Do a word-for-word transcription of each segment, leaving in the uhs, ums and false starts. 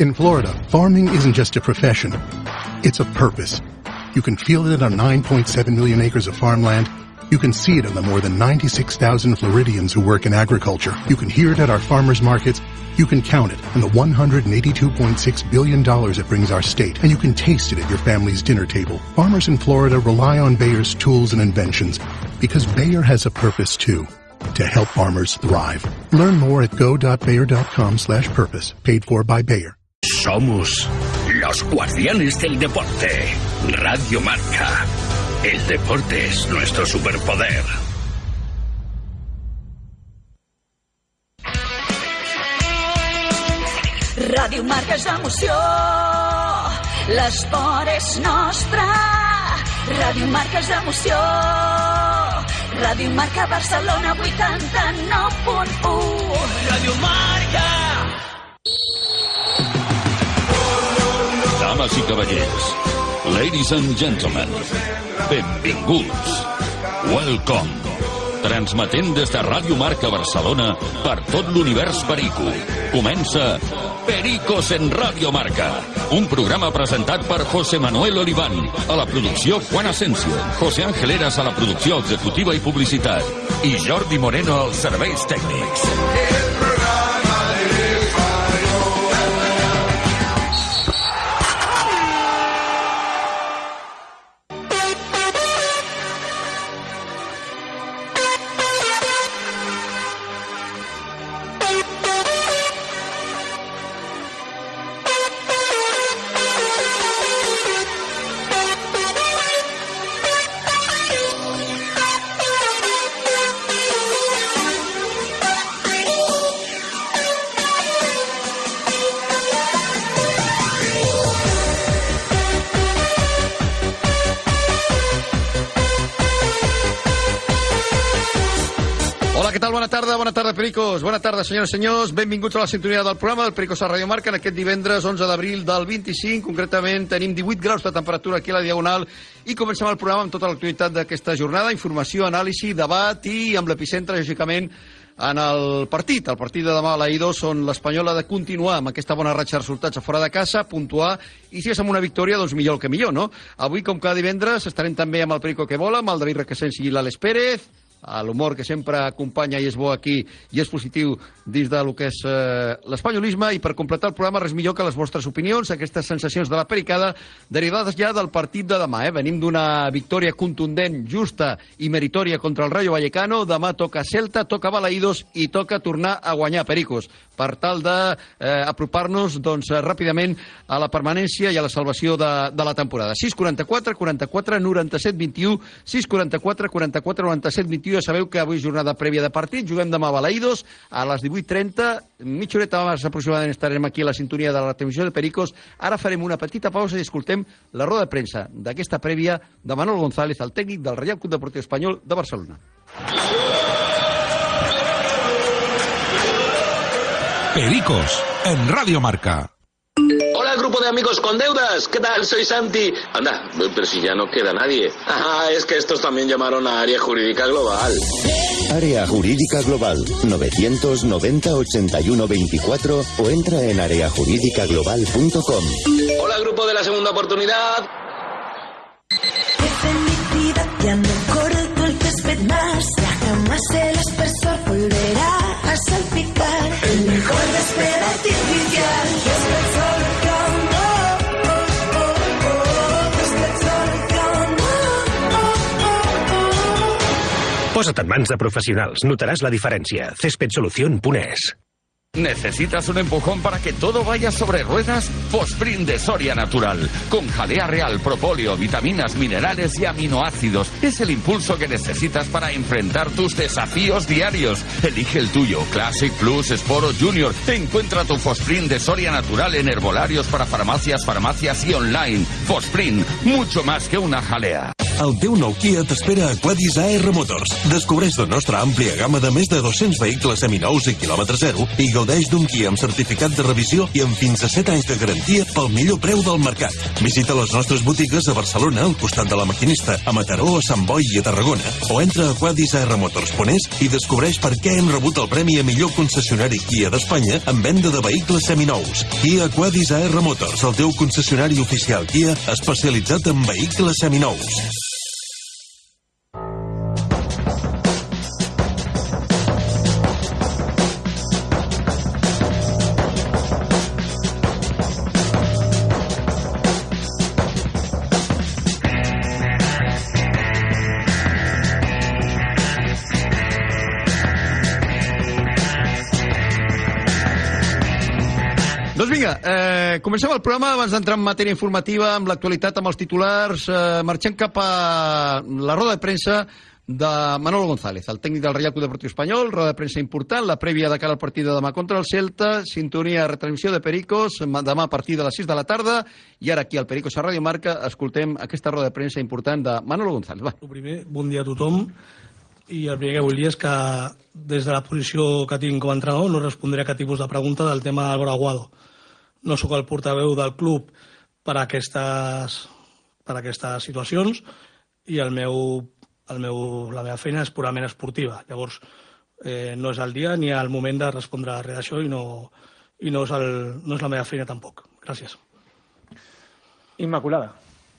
In Florida, farming isn't just a profession, it's a purpose. You can feel it on nine point seven million acres of farmland. You can see it in the more than ninety-six thousand Floridians who work in agriculture. You can hear it at our farmers markets. You can count it in the one hundred eighty-two point six billion dollars it brings our state. And you can taste it at your family's dinner table. Farmers in Florida rely on Bayer's tools and inventions because Bayer has a purpose too, to help farmers thrive. Learn more at go.bayer.com slash purpose, paid for by Bayer. Somos los guardianes del deporte. Radio Marca. El deporte es nuestro superpoder. Ràdio Marca és emoció, l'esport és nostre. Ràdio Marca és emoció, Ràdio Marca Barcelona vuitanta-nou punt u. Ràdio Marca. Dames i cavallers, ladies and gentlemen, benvinguts, welcome. Transmetent des de Ràdio Marca Barcelona per tot l'univers Perico. Comença Pericos en Ràdio Marca, un programa presentat per José Manuel Oliván, a la producció Juan Asensio, José Ángel Heras a la producció executiva i publicitat i Jordi Moreno als serveis tècnics. Bona tarda, bona tarda, Pericos. Bona tarda, senyores i senyors. Benvinguts a la sintonia del programa del Pericos a Ràdio Marca en aquest divendres onze d'abril del vint-i-cinc. Concretament, tenim divuit graus de temperatura aquí a la Diagonal i comencem el programa amb tota l'actualitat d'aquesta jornada. Informació, anàlisi, debat i amb l'epicentre, lògicament, en el partit. El partit de demà a l'Aidos, on l'Espanyol ha de continuar amb aquesta bona ratxa de resultats a fora de casa, puntuar, i si és amb una victòria, doncs millor que millor, no? Avui, com cada divendres, estarem també amb el Perico que vola, amb el David Requesens i l'Àlex Pérez, l'humor que sempre acompanya i és bo aquí i és positiu dins del que és eh, l'espanyolisme, i per completar el programa res millor que les vostres opinions, aquestes sensacions de la pericada derivades ja del partit de demà. Eh? Venim d'una victòria contundent, justa i meritòria contra el Rayo Vallecano. Demà toca Celta, toca Balaïdos i toca tornar a guanyar, Pericos, per tal d'apropar-nos eh, doncs, ràpidament a la permanència i a la salvació de, de la temporada. sis quaranta-quatre quaranta-quatre noranta-set vint-i-u, sis quaranta-quatre quaranta-quatre noranta-set vint-i-u. Ja sabeu que avui és jornada prèvia de partit. Juguem demà a Balaïdos a les divuit trenta. Mitja horeta abans aproximadament estarem aquí a la sintonia de la televisió de Pericos. Ara farem una petita pausa i escoltem la roda de premsa d'aquesta prèvia de Manol González, el tècnic del Reial Club Deportiu Espanyol de Barcelona. Pericos en Radio Marca. Hola, grupo de amigos con deudas. ¿Qué tal? Soy Santi. Anda, pero si ya no queda nadie. Ah, es que estos también llamaron a Área Jurídica Global. Área Jurídica Global, novecientos noventa ochenta y uno veinticuatro o entra en área jurídica global punto com. Hola, grupo de la segunda oportunidad. Ya no corto el césped más, ya jamás el aspersor volverá a salpicar. El mejor césped artificial, Césped Solución, oh, oh, oh, oh, Césped Solución, oh, oh, oh, oh. Posa't en mans de professionals, notaràs la diferència. césped solución punt es. ¿Necesitas un empujón para que todo vaya sobre ruedas? Fosprint de Soria Natural. Con jalea real, propóleo, vitaminas, minerales y aminoácidos. Es el impulso que necesitas para enfrentar tus desafíos diarios. Elige el tuyo. Classic, Plus, Sport o Junior. Encuentra tu Fosprint de Soria Natural en herbolarios para farmacias, farmacias y online. Fosprint, mucho más que una jalea. El teu nou Kia t'espera a Quadis A R Motors. Descobreix la nostra àmplia gamma de més de dos-cents vehicles seminous i quilòmetre zero i gaudeix d'un Kia amb certificat de revisió i amb fins a set anys de garantia pel millor preu del mercat. Visita les nostres botigues a Barcelona, al costat de la Maquinista, a Mataró, a Sant Boi i a Tarragona, o entra a quadis a r motors punt es i descobreix per què hem rebut el premi a millor concessionari Kia d'Espanya en venda de vehicles seminous. Kia Quadis A R Motors, el teu concessionari oficial Kia especialitzat en vehicles seminous. Doncs vinga, eh, comencem el programa abans d'entrar en matèria informativa, amb l'actualitat, amb els titulars. Eh, marxem cap a la roda de premsa de Manolo González, el tècnic del Reial Club Deportiu Espanyol. Roda de premsa important, la prèvia de cara al partit de demà contra el Celta, sintonia, retransmissió de Pericos, demà a partir de les sis de la tarda, i ara aquí al Pericos a Ràdio Marca escoltem aquesta roda de premsa important de Manolo González. Va. El primer, bon dia a tothom, i el primer que vull dir és que des de la posició que tinc com a entrenador no respondré a cap tipus de pregunta del tema Álvaro Aguado. No sóc el portaveu del club per a aquestes, per a aquestes situacions i el meu, el meu, la meva feina és purament esportiva. Llavors, eh, no és el dia ni el moment de respondre res d'això i, no, i no, és el, no és la meva feina tampoc. Gràcies. Immaculada.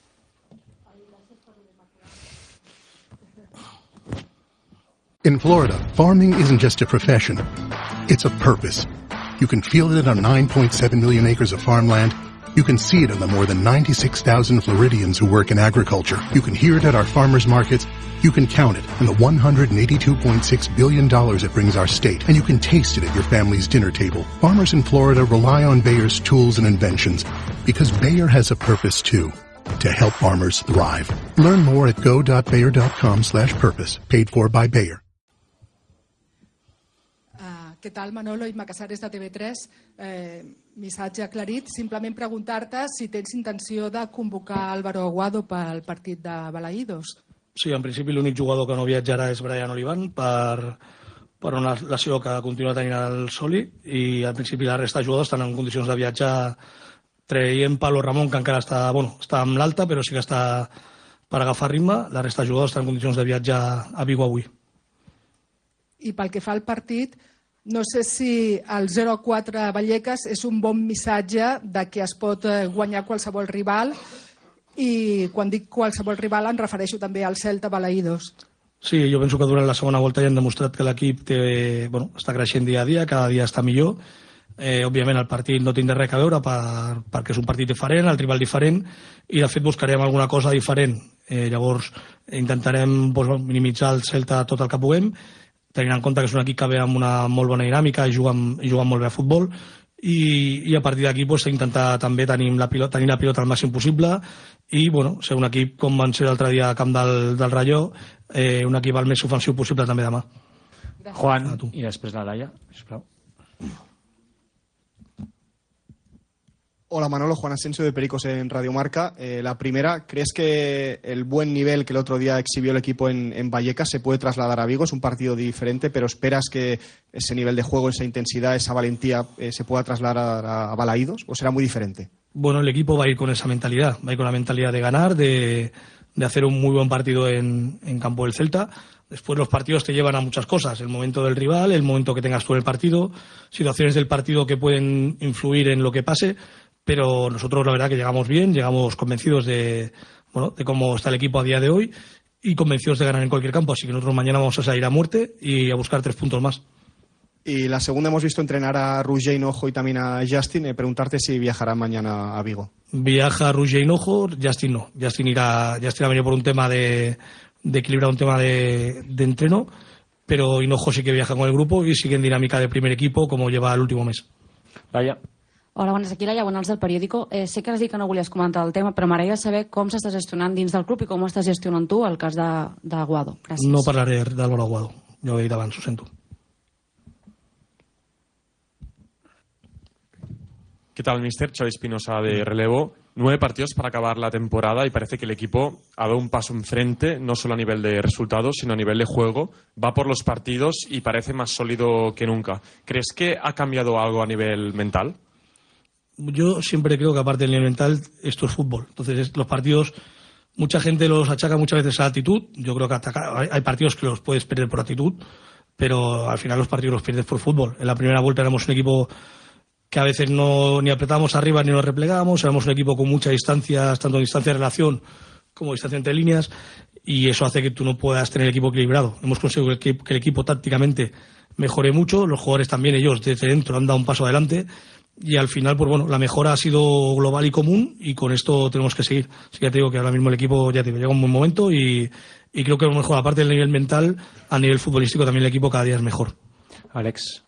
In Florida, farming isn't just a profession, it's a purpose. You can feel it in our nine point seven million acres of farmland. You can see it in the more than ninety-six thousand Floridians who work in agriculture. You can hear it at our farmers markets. You can count it in the one hundred eighty-two point six billion dollars it brings our state. And you can taste it at your family's dinner table. Farmers in Florida rely on Bayer's tools and inventions because Bayer has a purpose too, to help farmers thrive. Learn more at go.bayer.com slash purpose. Paid for by Bayer. Què tal, Manolo? Imma Casares de T V tres. Eh, missatge aclarit. Simplement preguntar-te si tens intenció de convocar Álvaro Aguado pel partit de Balaídos. Sí, en principi l'únic jugador que no viatjarà és Brian Olivan per, per una lesió que continua tenint el Soli, i en principi la resta de jugadors estan en condicions de viatjar, traient Pablo Ramón, que encara està, bueno, està amb l'alta, però sí que està per agafar ritme. La resta de jugadors estan en condicions de viatjar a Vigo avui. I pel que fa al partit, no sé si el zero a quatre Vallecas és un bon missatge de que es pot guanyar qualsevol rival, i quan dic qualsevol rival em refereixo també al Celta Balaídos. Sí, jo penso que durant la segona volta ja han demostrat que l'equip té, bueno, està creixent dia a dia, cada dia està millor. Eh, òbviament el partit no tindrà res a veure per, perquè és un partit diferent, el rival diferent, i de fet buscarem alguna cosa diferent. Eh, llavors intentarem doncs, minimitzar el Celta tot el que puguem, tenint en compte que és un equip que ve amb una molt bona dinàmica i juguen, i juguen molt bé a futbol, i, i a partir d'aquí pues, intentar també tenir la, pilota, tenir la pilota al màxim possible i bueno, ser un equip com van ser l'altre dia a camp del, del Rayo, eh, un equip el més ofensiu possible també demà. Juan, i després la Laia, sisplau. Hola Manolo, Juan Asensio de Pericos en Radio Marca. Eh, la primera, ¿crees que el buen nivel que el otro día exhibió el equipo en, en Vallecas se puede trasladar a Vigo? Es un partido diferente, pero ¿esperas que ese nivel de juego, esa intensidad, esa valentía eh, se pueda trasladar a, a Balaídos o será muy diferente? Bueno, el equipo va a ir con esa mentalidad, va a ir con la mentalidad de ganar, de, de hacer un muy buen partido en, en campo del Celta. Después los partidos te llevan a muchas cosas, el momento del rival, el momento que tengas tú en el partido, situaciones del partido que pueden influir en lo que pase. Pero nosotros la verdad que llegamos bien, llegamos convencidos de, bueno, de cómo está el equipo a día de hoy y convencidos de ganar en cualquier campo. Así que nosotros mañana vamos a salir a muerte y a buscar tres puntos más. Y la segunda, hemos visto entrenar a Roger Hinojo y también a Justin. Eh, preguntarte si viajarán mañana a Vigo. Viaja Roger Hinojo, Justin no. Justin irá, Justin ha venido por un tema de, de equilibrar un tema de, de entreno, pero Hinojo sí que viaja con el grupo y sigue en dinámica de primer equipo como lleva el último mes. Laia. Hola, bones, aquí Laia Bonals del Periódico. Eh, sé que has dit que no volies comentar el tema, però m'agradaria saber com s'està gestionant dins del club i com ho estàs gestionant tu el cas d'Aguado. Gràcies. No parlaré d'Álvaro Aguado, ja ho he dit abans, ho sento. ¿Qué tal, mister? Xavi Espinosa de Relevo. Nueve partidos para acabar la temporada y parece que el equipo ha dado un paso enfrente, no solo a nivel de resultados, sino a nivel de juego. Va por los partidos y parece más sólido que nunca. ¿Crees que ha cambiado algo a nivel mental? Yo siempre creo que aparte del nivel mental, esto es fútbol. Entonces, los partidos, mucha gente los achaca muchas veces a la actitud. Yo creo que ataca, hay partidos que los puedes perder por actitud, pero al final los partidos los pierdes por fútbol. En la primera vuelta éramos un equipo que a veces no ni apretábamos arriba ni nos replegábamos, éramos un equipo con muchas distancias, tanto distancia de relación como distancia entre líneas, y eso hace que tú no puedas tener el equipo equilibrado. Hemos conseguido que el equipo tácticamente mejore mucho, los jugadores también, ellos desde dentro han dado un paso adelante, y al final, pues bueno, la mejora ha sido global y común, y con esto tenemos que seguir. Así que ya te digo que ahora mismo el equipo ya te digo, llega un buen momento, y, y creo que a lo mejor, aparte del nivel mental, a nivel futbolístico también el equipo cada día es mejor. Alex.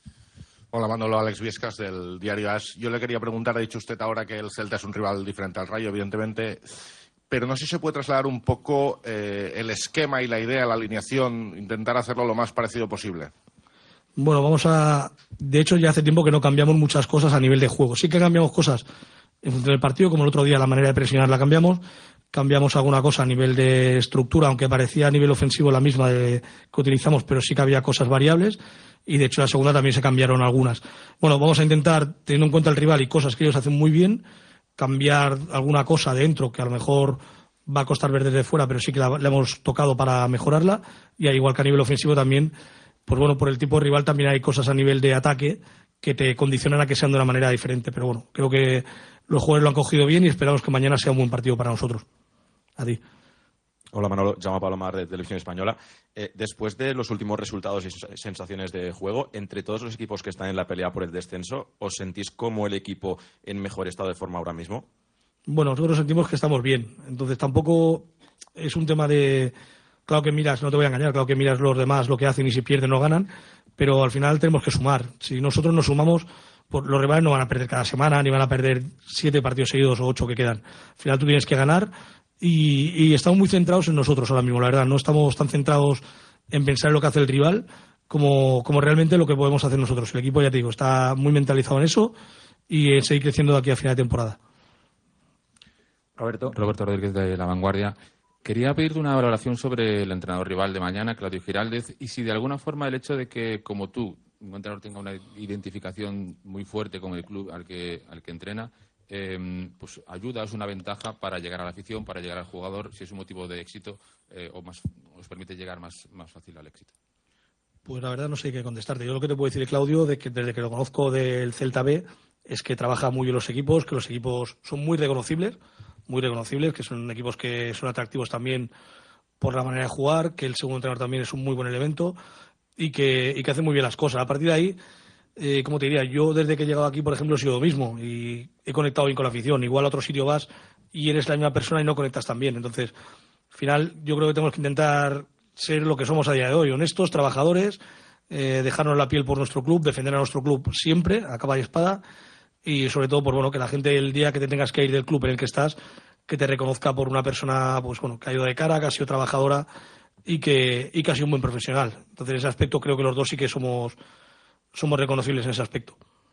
Hola, Manolo, Alex Viescas del diario As. Yo le quería preguntar, ha dicho usted ahora que el Celta es un rival diferente al Rayo, evidentemente, pero no sé si se puede trasladar un poco eh, el esquema y la idea, la alineación, intentar hacerlo lo más parecido posible. Bueno, vamos a... De hecho, ya hace tiempo que no cambiamos muchas cosas a nivel de juego. Sí que cambiamos cosas en función del partido, como el otro día la manera de presionar la cambiamos. Cambiamos alguna cosa a nivel de estructura, aunque parecía a nivel ofensivo la misma de, que utilizamos, pero sí que había cosas variables. Y de hecho, la segunda también se cambiaron algunas. Bueno, vamos a intentar, teniendo en cuenta el rival y cosas que ellos hacen muy bien, cambiar alguna cosa dentro que a lo mejor va a costar ver desde fuera, pero sí que la, la hemos tocado para mejorarla. Y al igual que a nivel ofensivo también, pues bueno, por el tipo de rival también hay cosas a nivel de ataque que te condicionan a que sean de una manera diferente. Pero bueno, creo que los jugadores lo han cogido bien y esperamos que mañana sea un buen partido para nosotros. A ti. Hola Manolo, Jaume Palomar de Televisión Española. Eh, después de los últimos resultados y sensaciones de juego, entre todos los equipos que están en la pelea por el descenso, ¿os sentís como el equipo en mejor estado de forma ahora mismo? Bueno, nosotros sentimos que estamos bien. Entonces tampoco es un tema de... Claro que miras, no te voy a engañar, claro que miras los demás lo que hacen y si pierden no ganan, pero al final tenemos que sumar. Si nosotros nos sumamos, pues los rivales no van a perder cada semana, ni van a perder siete partidos seguidos o ocho que quedan. Al final tú tienes que ganar. Y, y estamos muy centrados en nosotros ahora mismo, la verdad. No estamos tan centrados en pensar en lo que hace el rival como, como realmente lo que podemos hacer nosotros. El equipo, ya te digo, está muy mentalizado en eso y en seguir creciendo de aquí a final de temporada. Roberto. Roberto Rodríguez de La Vanguardia. Quería pedirte una valoración sobre el entrenador rival de mañana, Claudio Giraldez, y si de alguna forma el hecho de que, como tú, un entrenador tenga una identificación muy fuerte con el club al que, al que entrena, Eh, pues ayuda, es una ventaja para llegar a la afición, para llegar al jugador, si es un motivo de éxito eh, o más, os permite llegar más, más fácil al éxito. Pues la verdad no sé qué contestarte. Yo lo que te puedo decir, Claudio, de que desde que lo conozco del Celta B, es que trabaja muy bien los equipos, que los equipos son muy reconocibles, muy reconocibles, que son equipos que son atractivos también por la manera de jugar, que el segundo entrenador también es un muy buen elemento y que, y que hace muy bien las cosas. A partir de ahí, Eh, como te diría, yo desde que he llegado aquí, por ejemplo, he sido lo mismo y he conectado bien con la afición. Igual a otro sitio vas y eres la misma persona y no conectas tan bien. Entonces, al final, yo creo que tenemos que intentar ser lo que somos a día de hoy, honestos, trabajadores, eh, dejarnos la piel por nuestro club, defender a nuestro club siempre, a capa y espada, y sobre todo, pues bueno, que la gente el día que te tengas que ir del club en el que estás, que te reconozca por una persona, pues bueno, que ha ido de cara, que ha sido trabajadora y que, y que ha sido un buen profesional. Entonces, en ese aspecto creo que los dos sí que somos... somos reconocibles en ese aspecto.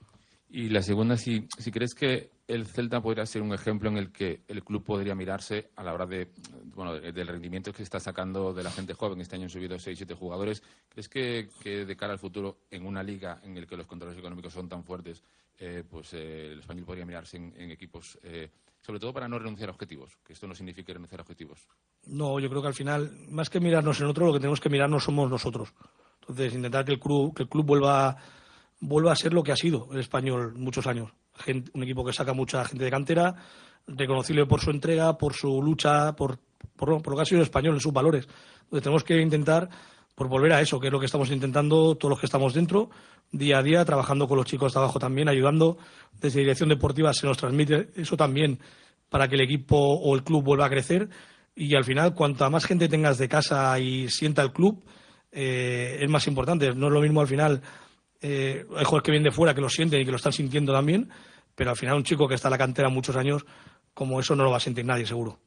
Y la segunda, si, si crees que el Celta podría ser un ejemplo en el que el club podría mirarse a la hora de, bueno, del rendimiento que se está sacando de la gente joven. Este año han subido seis siete jugadores. ¿Crees que, que de cara al futuro, en una liga en la que los controles económicos son tan fuertes, eh, pues eh, el español podría mirarse en, en equipos, eh, sobre todo para no renunciar a objetivos? Que esto no signifique renunciar a objetivos. No, yo creo que al final, más que mirarnos en otro, lo que tenemos que mirarnos somos nosotros. Entonces, intentar que el club, que el club vuelva, vuelva a ser lo que ha sido el español muchos años. Gente, un equipo que saca mucha gente de cantera, reconocible por su entrega, por su lucha, por, por, por lo que ha sido el español en sus valores. Entonces, tenemos que intentar por volver a eso, que es lo que estamos intentando todos los que estamos dentro, día a día, trabajando con los chicos de abajo también, ayudando. Desde dirección deportiva se nos transmite eso también para que el equipo o el club vuelva a crecer. Y al final, cuanta más gente tengas de casa y sienta el club, Eh, es más importante. No es lo mismo al final, eh, hay jugadores que vienen de fuera que lo sienten y que lo están sintiendo también, pero al final un chico que está en la cantera muchos años, como eso no lo va a sentir nadie, seguro.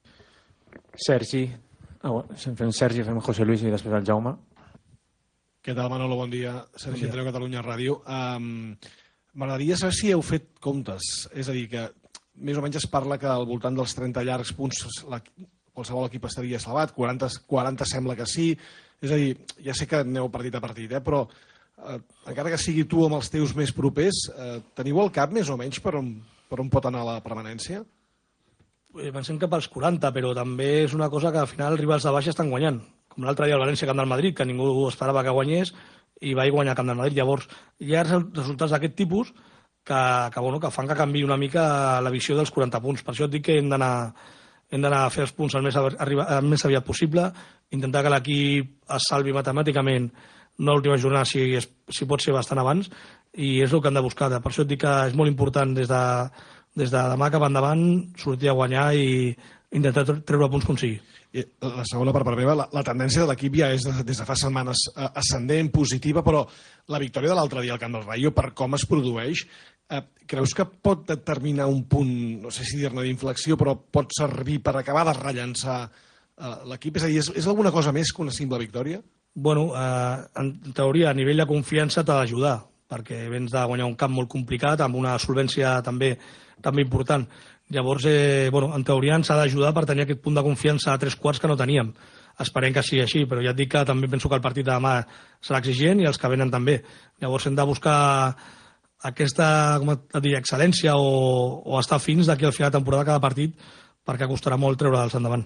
Sergi, ah, bueno, fem Sergi, fem José Luis i després el Jaume. Què tal, Manolo? Bon dia. Sergi Entreu, Catalunya Ràdio. Um, M'agradaria saber si heu fet comptes. És a dir, que més o menys es parla que al voltant dels trenta llargs punts qualsevol equip estaria salvat, quaranta, quaranta sembla que sí. És a dir, ja sé que aneu partit a partit, eh, però eh, encara que sigui tu amb els teus més propers, eh, teniu al cap més o menys per on, per on pot anar la permanència? Pensem cap als quaranta, però també és una cosa que al final els rivals de baix estan guanyant. Com l'altre dia el València Camp del Madrid, que ningú esperava que guanyés, i va guanyar Camp del Madrid. Llavors, hi ha resultats d'aquest tipus que, que, bueno, que fan que canvi una mica la visió dels quaranta punts. Per això et dic que hem d'anar hem d'anar a fer els punts el més, arriba, el més aviat possible, intentar que l'equip es salvi matemàticament, no l'última jornada, si, si pot ser bastant abans, i és el que han de buscar. Per això et dic que és molt important des de, des de demà cap endavant sortir a guanyar i intentar treure punts com sigui. I la segona per part meva, la, la tendència de l'equip ja és de, des de fa setmanes ascendent, positiva, però la victòria de l'altre dia al Camp del Rayo, per com es produeix, eh, creus que pot determinar un punt, no sé si dir-ne d'inflexió, però pot servir per acabar de rellançar eh, l'equip? És a dir, és, és alguna cosa més que una simple victòria? Bueno, eh, en teoria, a nivell de confiança t'ha d'ajudar, perquè vens de guanyar un camp molt complicat, amb una solvència també, també important. Llavors, eh, bueno, en teoria ens ha d'ajudar per tenir aquest punt de confiança a tres quarts que no teníem. Esperem que sigui així, però ja et dic que també penso que el partit de demà serà exigent i els que venen també. Llavors hem de buscar aquesta, com et diria, excel·lència o, o estar fins d'aquí al final de temporada cada partit, perquè costarà molt treure dels endavant.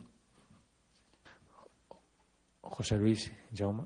José Luis, Jaume.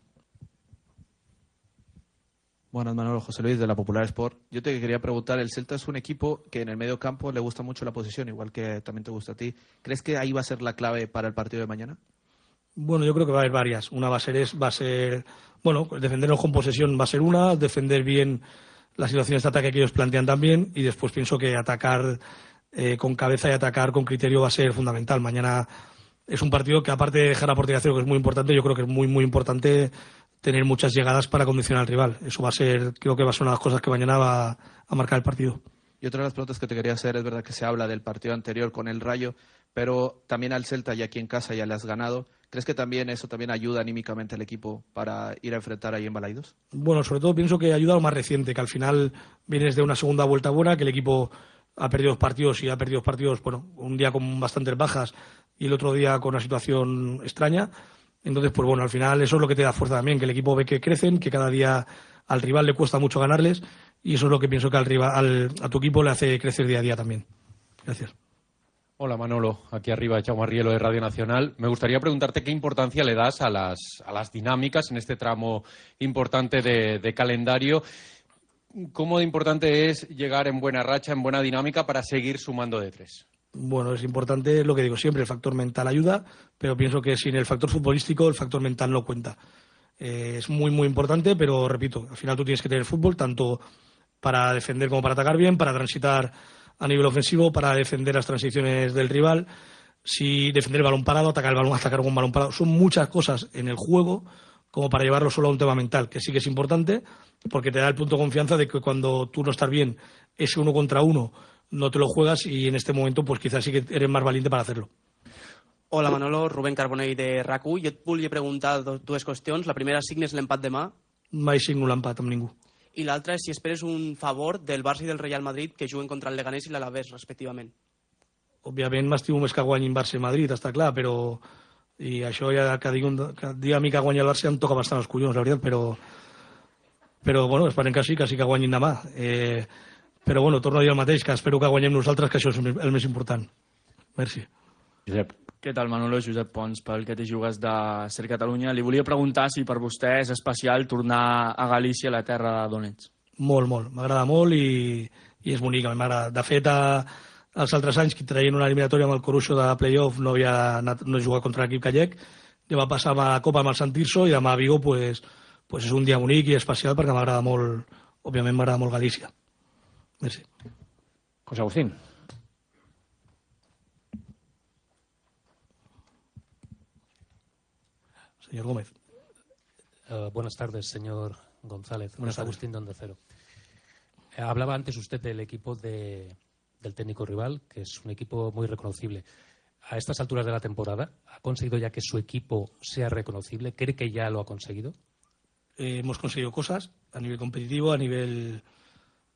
Buenas, Manolo. José Luis, de la Popular Sport. Yo te quería preguntar, el Celta es un equipo que en el medio campo le gusta mucho la posición, igual que también te gusta a ti. ¿Crees que ahí va a ser la clave para el partido de mañana? Bueno, yo creo que va a haber varias. Una va a ser, es, va a ser bueno, defendernos con posesión va a ser una, defender bien las situaciones de ataque que ellos plantean también, y después pienso que atacar eh, con cabeza y atacar con criterio va a ser fundamental. Mañana es un partido que, aparte de dejar la portería a cero, que es muy importante, yo creo que es muy, muy importante tener muchas llegadas para condicionar al rival. Eso va a ser, creo que va a ser una de las cosas que mañana va a marcar el partido. Y otra de las preguntas que te quería hacer, es verdad que se habla del partido anterior con el Rayo, pero también al Celta y aquí en casa ya le has ganado. ¿Crees que también eso también ayuda anímicamente al equipo para ir a enfrentar ahí en Balaidos? Bueno, sobre todo pienso que ayuda a lo más reciente, que al final vienes de una segunda vuelta buena, que el equipo ha perdido dos partidos y ha perdido dos partidos, bueno, un día con bastantes bajas y el otro día con una situación extraña. Entonces, pues bueno, al final eso es lo que te da fuerza también, que el equipo ve que crecen, que cada día al rival le cuesta mucho ganarles, y eso es lo que pienso que al rival, al, a tu equipo le hace crecer día a día también. Gracias. Hola Manolo, aquí arriba Jaume Arrielo de Radio Nacional. Me gustaría preguntarte qué importancia le das a las, a las dinámicas en este tramo importante de, de calendario. ¿Cómo de importante es llegar en buena racha, en buena dinámica para seguir sumando de tres? Bueno, es importante lo que digo siempre, el factor mental ayuda, pero pienso que sin el factor futbolístico el factor mental no cuenta. Eh, es muy, muy importante, pero repito, al final tú tienes que tener fútbol tanto para defender como para atacar bien, para transitar a nivel ofensivo, para defender las transiciones del rival, si defender el balón parado, atacar el balón, atacar con un balón parado. Son muchas cosas en el juego como para llevarlo solo a un tema mental, que sí que es importante, porque te da el punto de confianza de que cuando tú no estás bien, ese uno contra uno no te lo juegas, y en este momento pues quizás sí que eres más valiente para hacerlo. Hola Manolo, Rubén Carbonell de R A C U. Jo et volia preguntar dues qüestions. La primera, signes l'empat demà? Mai signo l'empat amb ningú. I l'altra és si esperes un favor del Barça i del Real Madrid que juguen contra el Leganés i l'Alavés, respectivament. Òbviament m'estimo més que guanyin Barça i Madrid, està clar, però i això ja que digui, un, que digui a mi que guanya el Barça em toca bastant els collons, la veritat, però però bueno, esperem que sí, que sí que guanyin demà. Eh, però bueno, torno a dir el mateix, que espero que guanyem nosaltres, que això és el més important. Merci. Josep. Què tal, Manolo? Josep Pons, pel que te jugues de Ser Catalunya. Li volia preguntar si per vostè és especial tornar a Galícia, la terra d'on ets. Molt, molt. M'agrada molt i, i és bonic. M'agrada. De fet, a, els altres anys que traient una eliminatòria amb el Coruixo de playoff no havia anat, no he jugat contra l'equip gallec. Ja va passar a la Copa amb el Sant Tirso i demà a Vigo pues, pues és un dia bonic i especial perquè m'agrada molt, òbviament m'agrada molt Galícia. Merci. José Agustín. Señor Gómez. Uh, buenas tardes, señor González. Buenas tardes. Agustín de Onda Cero. Eh, hablaba antes usted del equipo de, del técnico rival, que es un equipo muy reconocible. A estas alturas de la temporada, ¿ha conseguido ya que su equipo sea reconocible? ¿Cree que ya lo ha conseguido? Eh, hemos conseguido cosas a nivel competitivo, a nivel,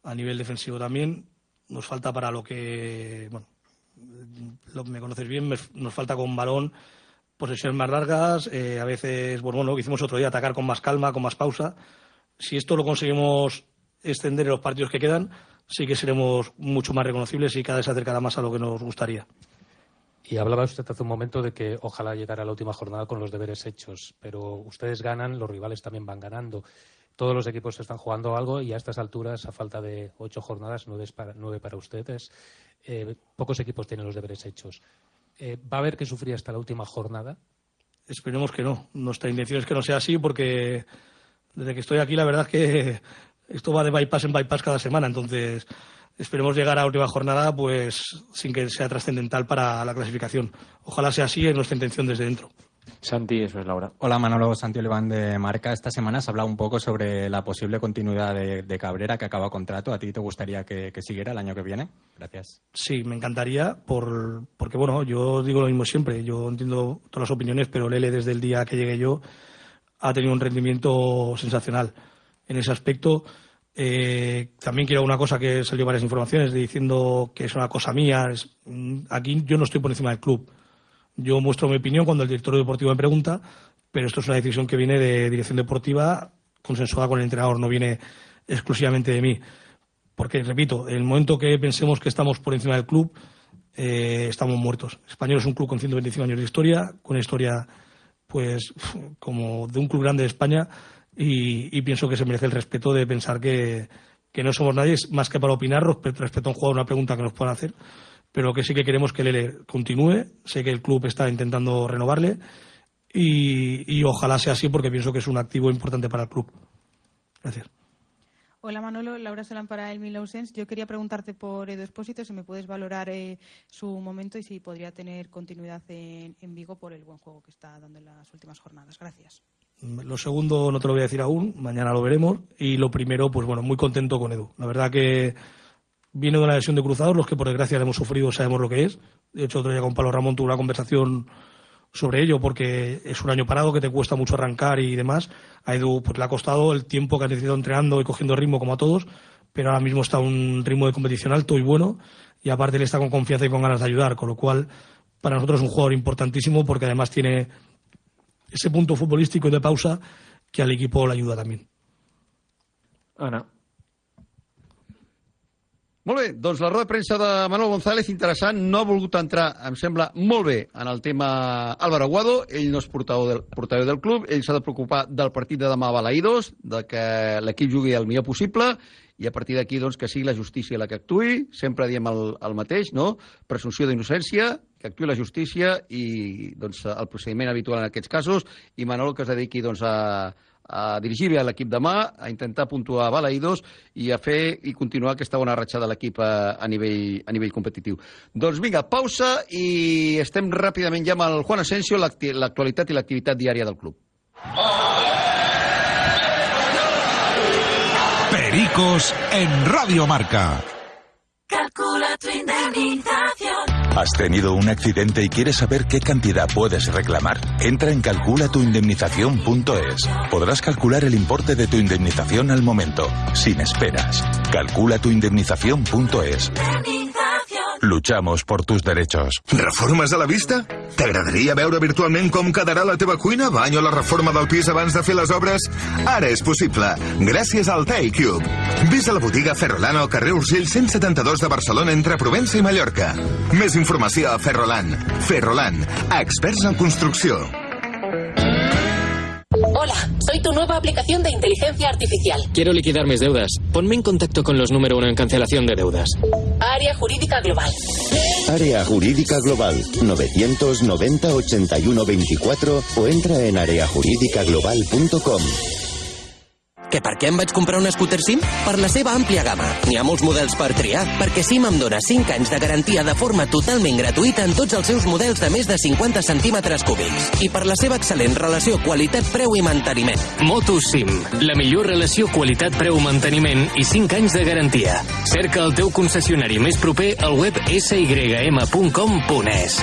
a nivel defensivo también. Nos falta para lo que, bueno, lo, me conoces bien, me, nos falta con balón posesiones más largas, eh, a veces, bueno, bueno, lo que hicimos otro día, atacar con más calma, con más pausa. Si esto lo conseguimos extender en los partidos que quedan, sí que seremos mucho más reconocibles y cada vez se acercará más a lo que nos gustaría. Y hablaba usted hace un momento de que ojalá llegara la última jornada con los deberes hechos, pero ustedes ganan, los rivales también van ganando. Todos los equipos están jugando algo y a estas alturas, a falta de ocho jornadas, nueve para, nueve para ustedes, eh, pocos equipos tienen los deberes hechos. Eh, ¿Va a haber que sufrir hasta la última jornada? Esperemos que no. Nuestra intención es que no sea así porque desde que estoy aquí la verdad es que esto va de bypass en bypass cada semana, entonces esperemos llegar a la última jornada pues sin que sea trascendental para la clasificación. Ojalá sea así, es nuestra intención desde dentro. Santi, eso es Laura. Hola Manolo, Santi Oliván de Marca. Esta semana se ha hablado un poco sobre la posible continuidad de, de Cabrera, que acaba contrato. ¿A ti te gustaría que, que siguiera el año que viene? Gracias. Sí, me encantaría, por, porque bueno, yo digo lo mismo siempre. Yo entiendo todas las opiniones, pero Lele desde el día que llegué yo ha tenido un rendimiento sensacional. En ese aspecto, eh, también quiero una cosa que salió varias informaciones diciendo que es una cosa mía. Es, aquí yo no estoy por encima del club. Yo muestro mi opinión cuando el director deportivo me pregunta, pero esto es una decisión que viene de dirección deportiva consensuada con el entrenador, no viene exclusivamente de mí. Porque, repito, en el momento que pensemos que estamos por encima del club, eh, estamos muertos. Español es un club con ciento veinticinco años de historia, con una historia pues como de un club grande de España y, y pienso que se merece el respeto de pensar que, que no somos nadie más que para opinar respecto, respecto a un jugador, una pregunta que nos puedan hacer. Pero que sí que queremos que Lele continúe. Sé que el club está intentando renovarle y, y ojalá sea así porque pienso que es un activo importante para el club. Gracias. Hola Manolo, Laura Solán para el mil novecientos. Yo quería preguntarte por Edu Expósito, si me puedes valorar eh, su momento y si podría tener continuidad en, en Vigo por el buen juego que está dando en las últimas jornadas. Gracias. Lo segundo no te lo voy a decir aún, mañana lo veremos. Y lo primero, pues bueno, muy contento con Edu. La verdad que viene de una lesión de cruzados, los que por desgracia le hemos sufrido sabemos lo que es. De hecho, otro día con Pablo Ramón tuve una conversación sobre ello, porque es un año parado que te cuesta mucho arrancar y demás. A Edu pues, le ha costado el tiempo que ha necesitado entrenando y cogiendo ritmo como a todos, pero ahora mismo está a un ritmo de competición alto y bueno, y aparte él está con confianza y con ganas de ayudar, con lo cual para nosotros es un jugador importantísimo porque además tiene ese punto futbolístico de pausa que al equipo le ayuda también. Ana. Molt bé, doncs la roda de premsa de Manuel González, interessant, no ha volgut entrar, em sembla, molt bé en el tema Álvaro Aguado, ell no és portaveu del, portaveu del club, ell s'ha de preocupar del partit de demà a Balaïdos, de que l'equip jugui el millor possible, i a partir d'aquí doncs, que sigui la justícia la que actuï, sempre diem el, el mateix, no? Presumpció d'innocència, que actuï la justícia i doncs, el procediment habitual en aquests casos, i Manolo que es dediqui doncs, a a dirigir bé l'equip demà, a intentar puntuar a Balaïdos i a fer i continuar aquesta bona ratxa de l'equip a, a, nivell, a nivell competitiu. Doncs vinga, pausa i estem ràpidament ja amb el Juan Asensio, l'actualitat i l'activitat diària del club. Pericos en Radio Marca. Calcula tu indemnización. ¿Has tenido un accidente y quieres saber qué cantidad puedes reclamar? Entra en calcula tu indemnización punto es. Podrás calcular el importe de tu indemnización al momento, sin esperas. calcula tu indemnización punto es. Luchamos por tus derechos. Reformes a la vista? T'agradaria veure virtualment com quedarà la teva cuina, bany o la reforma del pis abans de fer les obres? Ara és possible, gràcies al TiCube. Vis a la botiga Ferrolan al carrer Urgell cent setanta-dos de Barcelona entre Provença i Mallorca. Més informació a Ferrolan. Ferrolan, experts en construcció. Hola, soy tu nueva aplicación de inteligencia artificial. Quiero liquidar mis deudas. Ponme en contacto con los número uno en cancelación de deudas. Área Jurídica Global. Área Jurídica Global, novecientos noventa ochenta y uno veinticuatro o entra en área jurídica global punto com. Que per què em vaig comprar un scooter SIM? Per la seva àmplia gamma. N'hi ha molts models per triar, perquè SIM em dona cinc anys de garantia de forma totalment gratuïta en tots els seus models de més de cinquanta centímetres cúbics. I per la seva excel·lent relació qualitat-preu i manteniment. Motus SIM, la millor relació qualitat-preu-manteniment i cinc anys de garantia. Cerca el teu concessionari més proper al web s y m punt com punt es.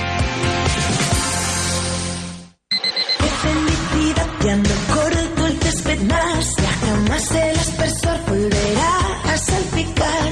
Corre el césped más, la jamás el aspersor volverá a salpicar.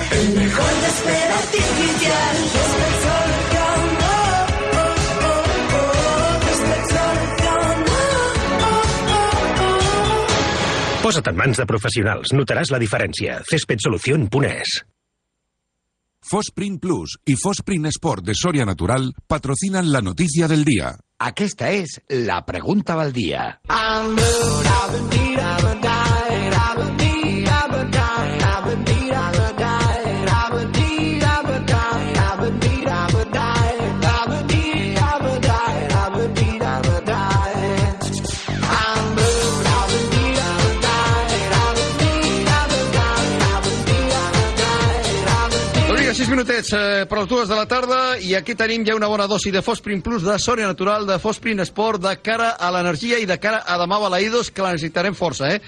Posa't en mans de professionals, notaràs la diferència. césped solución punt es. Fosprint Plus y Fosprint Sport de Soria Natural patrocinan la noticia del día. Aquesta és la pregunta del dia. sis minutets eh, per les dues de la tarda i aquí tenim ja una bona dosi de Fosprint Plus, de Soria Natural, de Fosprint Sport, de cara a l'energia i de cara a demà Balaïdos, que la necessitarem força, eh?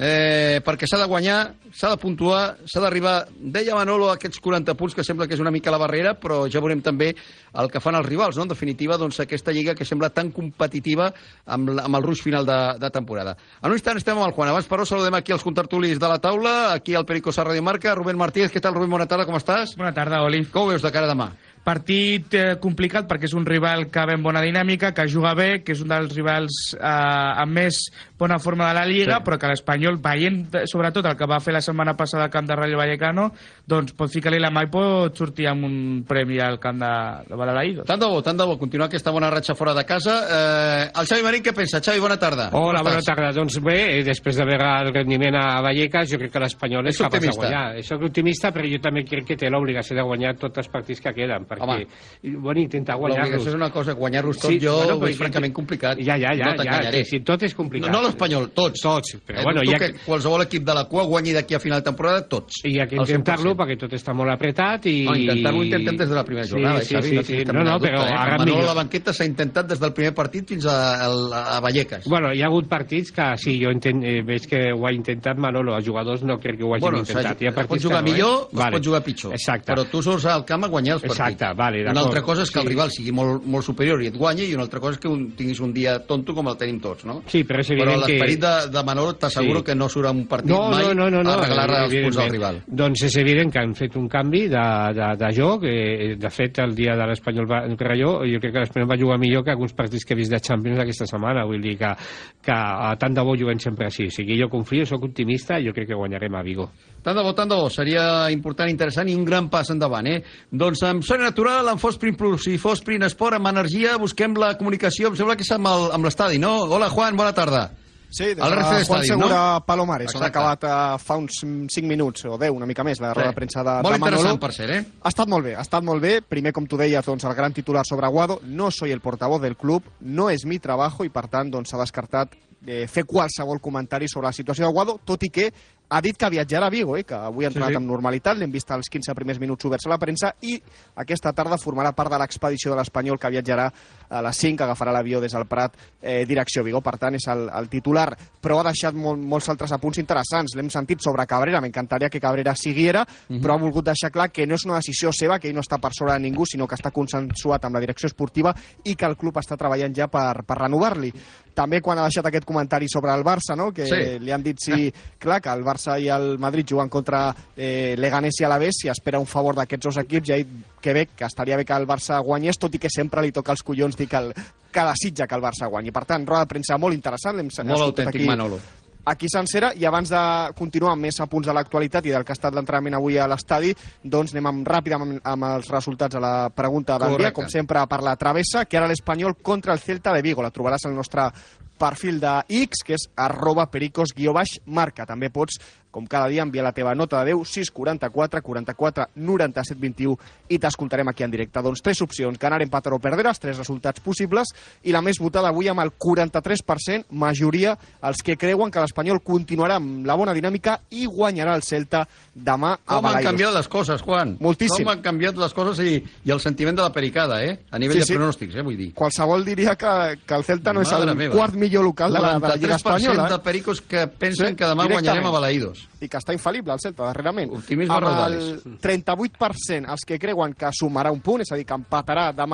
eh perquè s'ha de guanyar, s'ha de puntuar, s'ha d'arribar, deia Manolo, a aquests quaranta punts, que sembla que és una mica la barrera, però ja veurem també el que fan els rivals, no? En definitiva, doncs, aquesta lliga que sembla tan competitiva amb, la, amb el ruix final de, de temporada. En un instant estem amb el Juan. Abans, però, saludem aquí els contertulis de la taula, aquí al Perico a Radio Marca, Rubén Martínez. Què tal, Rubén? Bona tarda, com estàs? Bona tarda, Oli. Com ho veus de cara a demà? Partit eh, complicat perquè és un rival que ve en bona dinàmica, que juga bé, que és un dels rivals eh, amb més bona forma de la Lliga, sí. Però que l'Espanyol, veient sobretot el que va fer la setmana passada al camp de Rayo Vallecano, doncs pot ficar-li la mà i pot sortir amb un premi al camp de, de Balaïdos. Tant de bo, tant de bo, continuar aquesta bona ratxa fora de casa. Eh, el Xavi Marín, què pensa? Xavi, bona tarda. Hola, bona tarda. Doncs bé, després de veure el rendiment a Vallecas, jo crec que l'Espanyol és, és capaç de guanyar. Soc optimista, però jo també crec que té l'obligació de guanyar tots els partits que queden, perquè Home. Bueno, intentar guanyar-los. L'obligació és una cosa, guanyar-los tots, sí, jo bueno, ho veig francament complicat. Ja, ja, ja, no ja sí, sí, tot és complicat. No, no l'Espanyol, tots. Tots, però eh, bueno, ja... que... que qualsevol equip de la cua guanyi d'aquí a final de temporada, tots. I hi ha que intentar-lo perquè tot està molt apretat i... No, intentar-lo intentem des de la primera jornada, sí, Xavi, sí, no sí, tinc sí. No, no, dubte, però eh? ara Manolo millor. a la banqueta s'ha intentat des del primer partit fins a, a, a Vallecas. Bueno, hi ha hagut partits que sí, jo intent, eh, veig que ho ha intentat Manolo, els jugadors no crec que ho hagin bueno, intentat. Hi ha es pot jugar no, millor, eh? vale. es pot jugar pitjor. Exacte. Però tu surts al camp a guanyar els partits. Exacte, vale, una altra cosa és que sí. el rival sigui molt, molt superior i et guanyi, i una altra cosa és que un, tinguis un dia tonto com el tenim tots, no? Sí, però és evident però l'esperit que... de, de Manolo t'asseguro sí. que no surt un partit no, mai no, no, no, a regalar no, els punts al rival. Doncs és evident que han fet un canvi de, de, de joc. Eh, de fet, el dia de l'Espanyol Rayo, jo crec que l'Espanyol va jugar millor que alguns partits que he vist de Champions aquesta setmana. Vull dir que, que tant de bo juguem sempre així. O sigui, jo confio, sóc optimista i jo crec que guanyarem a Vigo. Tant de bo, tant de bo. Seria important, interessant i un gran pas endavant, eh? Doncs amb Soria Natural, amb Fosprint Plus i Fosprint Sport, amb energia, busquem la comunicació. Em sembla que és amb l'estadi, no? Hola, Juan, bona tarda. Sí, des de Juan Estadi, Segura no? Palomares, on ha acabat uh, fa uns cinc minuts, o deu, una mica més, la roda de premsa de, molt de Manolo. interessant, per cert, eh? Ha estat molt bé, ha estat molt bé. Primer, com tu deies, doncs, el gran titular sobre Aguado. No soy el portavoz del club, no és mi trabajo, i per tant doncs, s'ha descartat eh, fer qualsevol comentari sobre la situació d'Aguado, tot i que ha dit que viatjarà a Vigo, eh, que avui ha entrat sí, sí. amb normalitat, l'hem vist als quinze primers minuts oberts a la premsa, i aquesta tarda formarà part de l'expedició de l'Espanyol, que viatjarà a les cinc, que agafarà l'avió des del Prat, eh, direcció Vigo. Per tant, és el, el titular, però ha deixat molt, molts altres apunts interessants. L'hem sentit sobre Cabrera, m'encantaria que Cabrera siguiera, uh -huh. però ha volgut deixar clar que no és una decisió seva, que ell no està per sobre de ningú, sinó que està consensuat amb la direcció esportiva i que el club està treballant ja per, per renovar-li. També quan ha deixat aquest comentari sobre el Barça, no? que sí. li han dit, sí, clar, que el Barça i el Madrid juguen contra eh, l'Eganés i l'Alavés, si espera un favor d'aquests dos equips, ja ha dit que bé, que estaria bé que el Barça guanyés, tot i que sempre li toca els collons dir que, el, que desitja que el Barça guanyi. Per tant, roda de premsa molt interessant. Molt autèntic, aquí, Manolo. Aquí sencera, i abans de continuar amb més apunts de l'actualitat i del que ha estat l'entrenament avui a l'estadi, doncs anem amb, ràpid amb, amb els resultats a la pregunta del dia, com sempre per la travessa, que ara l'Espanyol contra el Celta de Vigo. La trobaràs al nostre perfil de X, que és arroba pericos guió baix marca. També pots, com cada dia, enviar la teva nota de veu, sis quaranta-quatre quaranta-quatre noranta-set vint-i-u, i t'escoltarem aquí en directe. Doncs tres opcions, ganar, empatar o perdre, els tres resultats possibles, i la més votada avui amb el quaranta-tres per cent, majoria, els que creuen que l'Espanyol continuarà amb la bona dinàmica i guanyarà el Celta demà a Balaïdos. Com han canviat les coses, Juan? Moltíssim. Com han canviat les coses i, i el sentiment de la pericada, eh? A nivell sí, sí. de pronòstics, eh, vull dir. Qualsevol diria que, que el Celta no és el meva. quart millor local de la, de la Lliga Espanyola. noranta-tres per cent de pericos que pensen sí, que demà guanyarem a Balaïdos. I que està infal·lible el Celta, darrerament. Optimisme amb el trenta-vuit per cent els que creuen que sumarà un punt, és a dir, que empatarà demà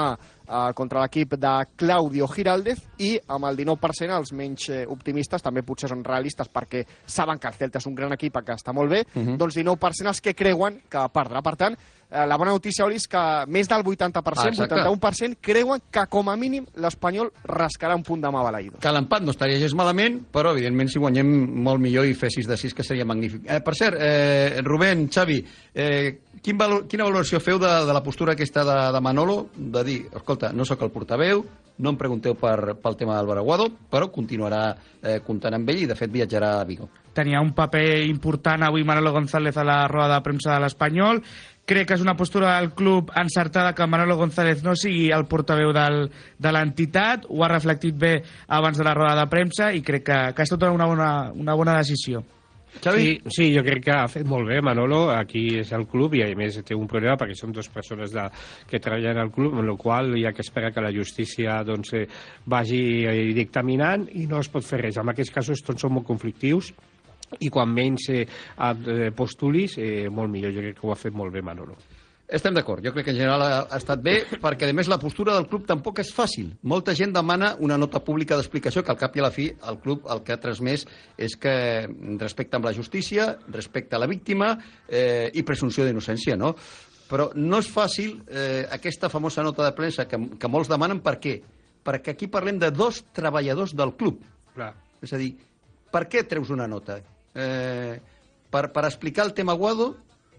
eh, contra l'equip de Claudio Giraldez, i amb el dinou per cent els menys eh, optimistes, també potser són realistes perquè saben que el Celta és un gran equip que està molt bé, uh -huh. doncs dinou per cent els que creuen que perdrà. Per tant, eh, la bona notícia, Oli, és que més del vuitanta per cent, ah, vuitanta-un per cent, creuen que com a mínim l'Espanyol rascarà un punt demà a Balaïdos. Que l'empat no estaria gens malament, però evidentment si guanyem molt millor i fer sis de sis, que seria magnífic. Eh, per cert, eh, Rubén, Xavi, eh, quin valor, quina valoració feu de, de la postura aquesta de, de Manolo, de dir, escolta, no sóc el portaveu, no em pregunteu per, pel tema d'Álvaro Aguado, però continuarà eh, comptant amb ell i, de fet, viatjarà a Vigo. Tenia un paper important avui Manolo González a la roda de premsa de l'Espanyol. Crec que és una postura del club encertada que Manolo González no sigui el portaveu del, de l'entitat. Ho ha reflectit bé abans de la roda de premsa i crec que, que és tota una bona, una bona decisió. Sí, sí, jo crec que ha fet molt bé Manolo, aquí és el club i a més té un problema perquè són dues persones de, que treballen al club, amb la qual hi ha que esperar que la justícia doncs, eh, vagi eh, dictaminant i no es pot fer res. En aquests casos tots són molt conflictius i quan menys eh, postulis, eh, molt millor. Jo crec que ho ha fet molt bé Manolo. Estem d'acord, jo crec que en general ha, ha estat bé, perquè a més la postura del club tampoc és fàcil. Molta gent demana una nota pública d'explicació que al cap i a la fi el club el que ha transmès és que respecte amb la justícia, respecte a la víctima eh, i presumpció d'innocència, no? Però no és fàcil eh, aquesta famosa nota de premsa que, que molts demanen. Per què? Perquè aquí parlem de dos treballadors del club. Clar. És a dir, per què treus una nota? Eh, per, per explicar el tema Aguado,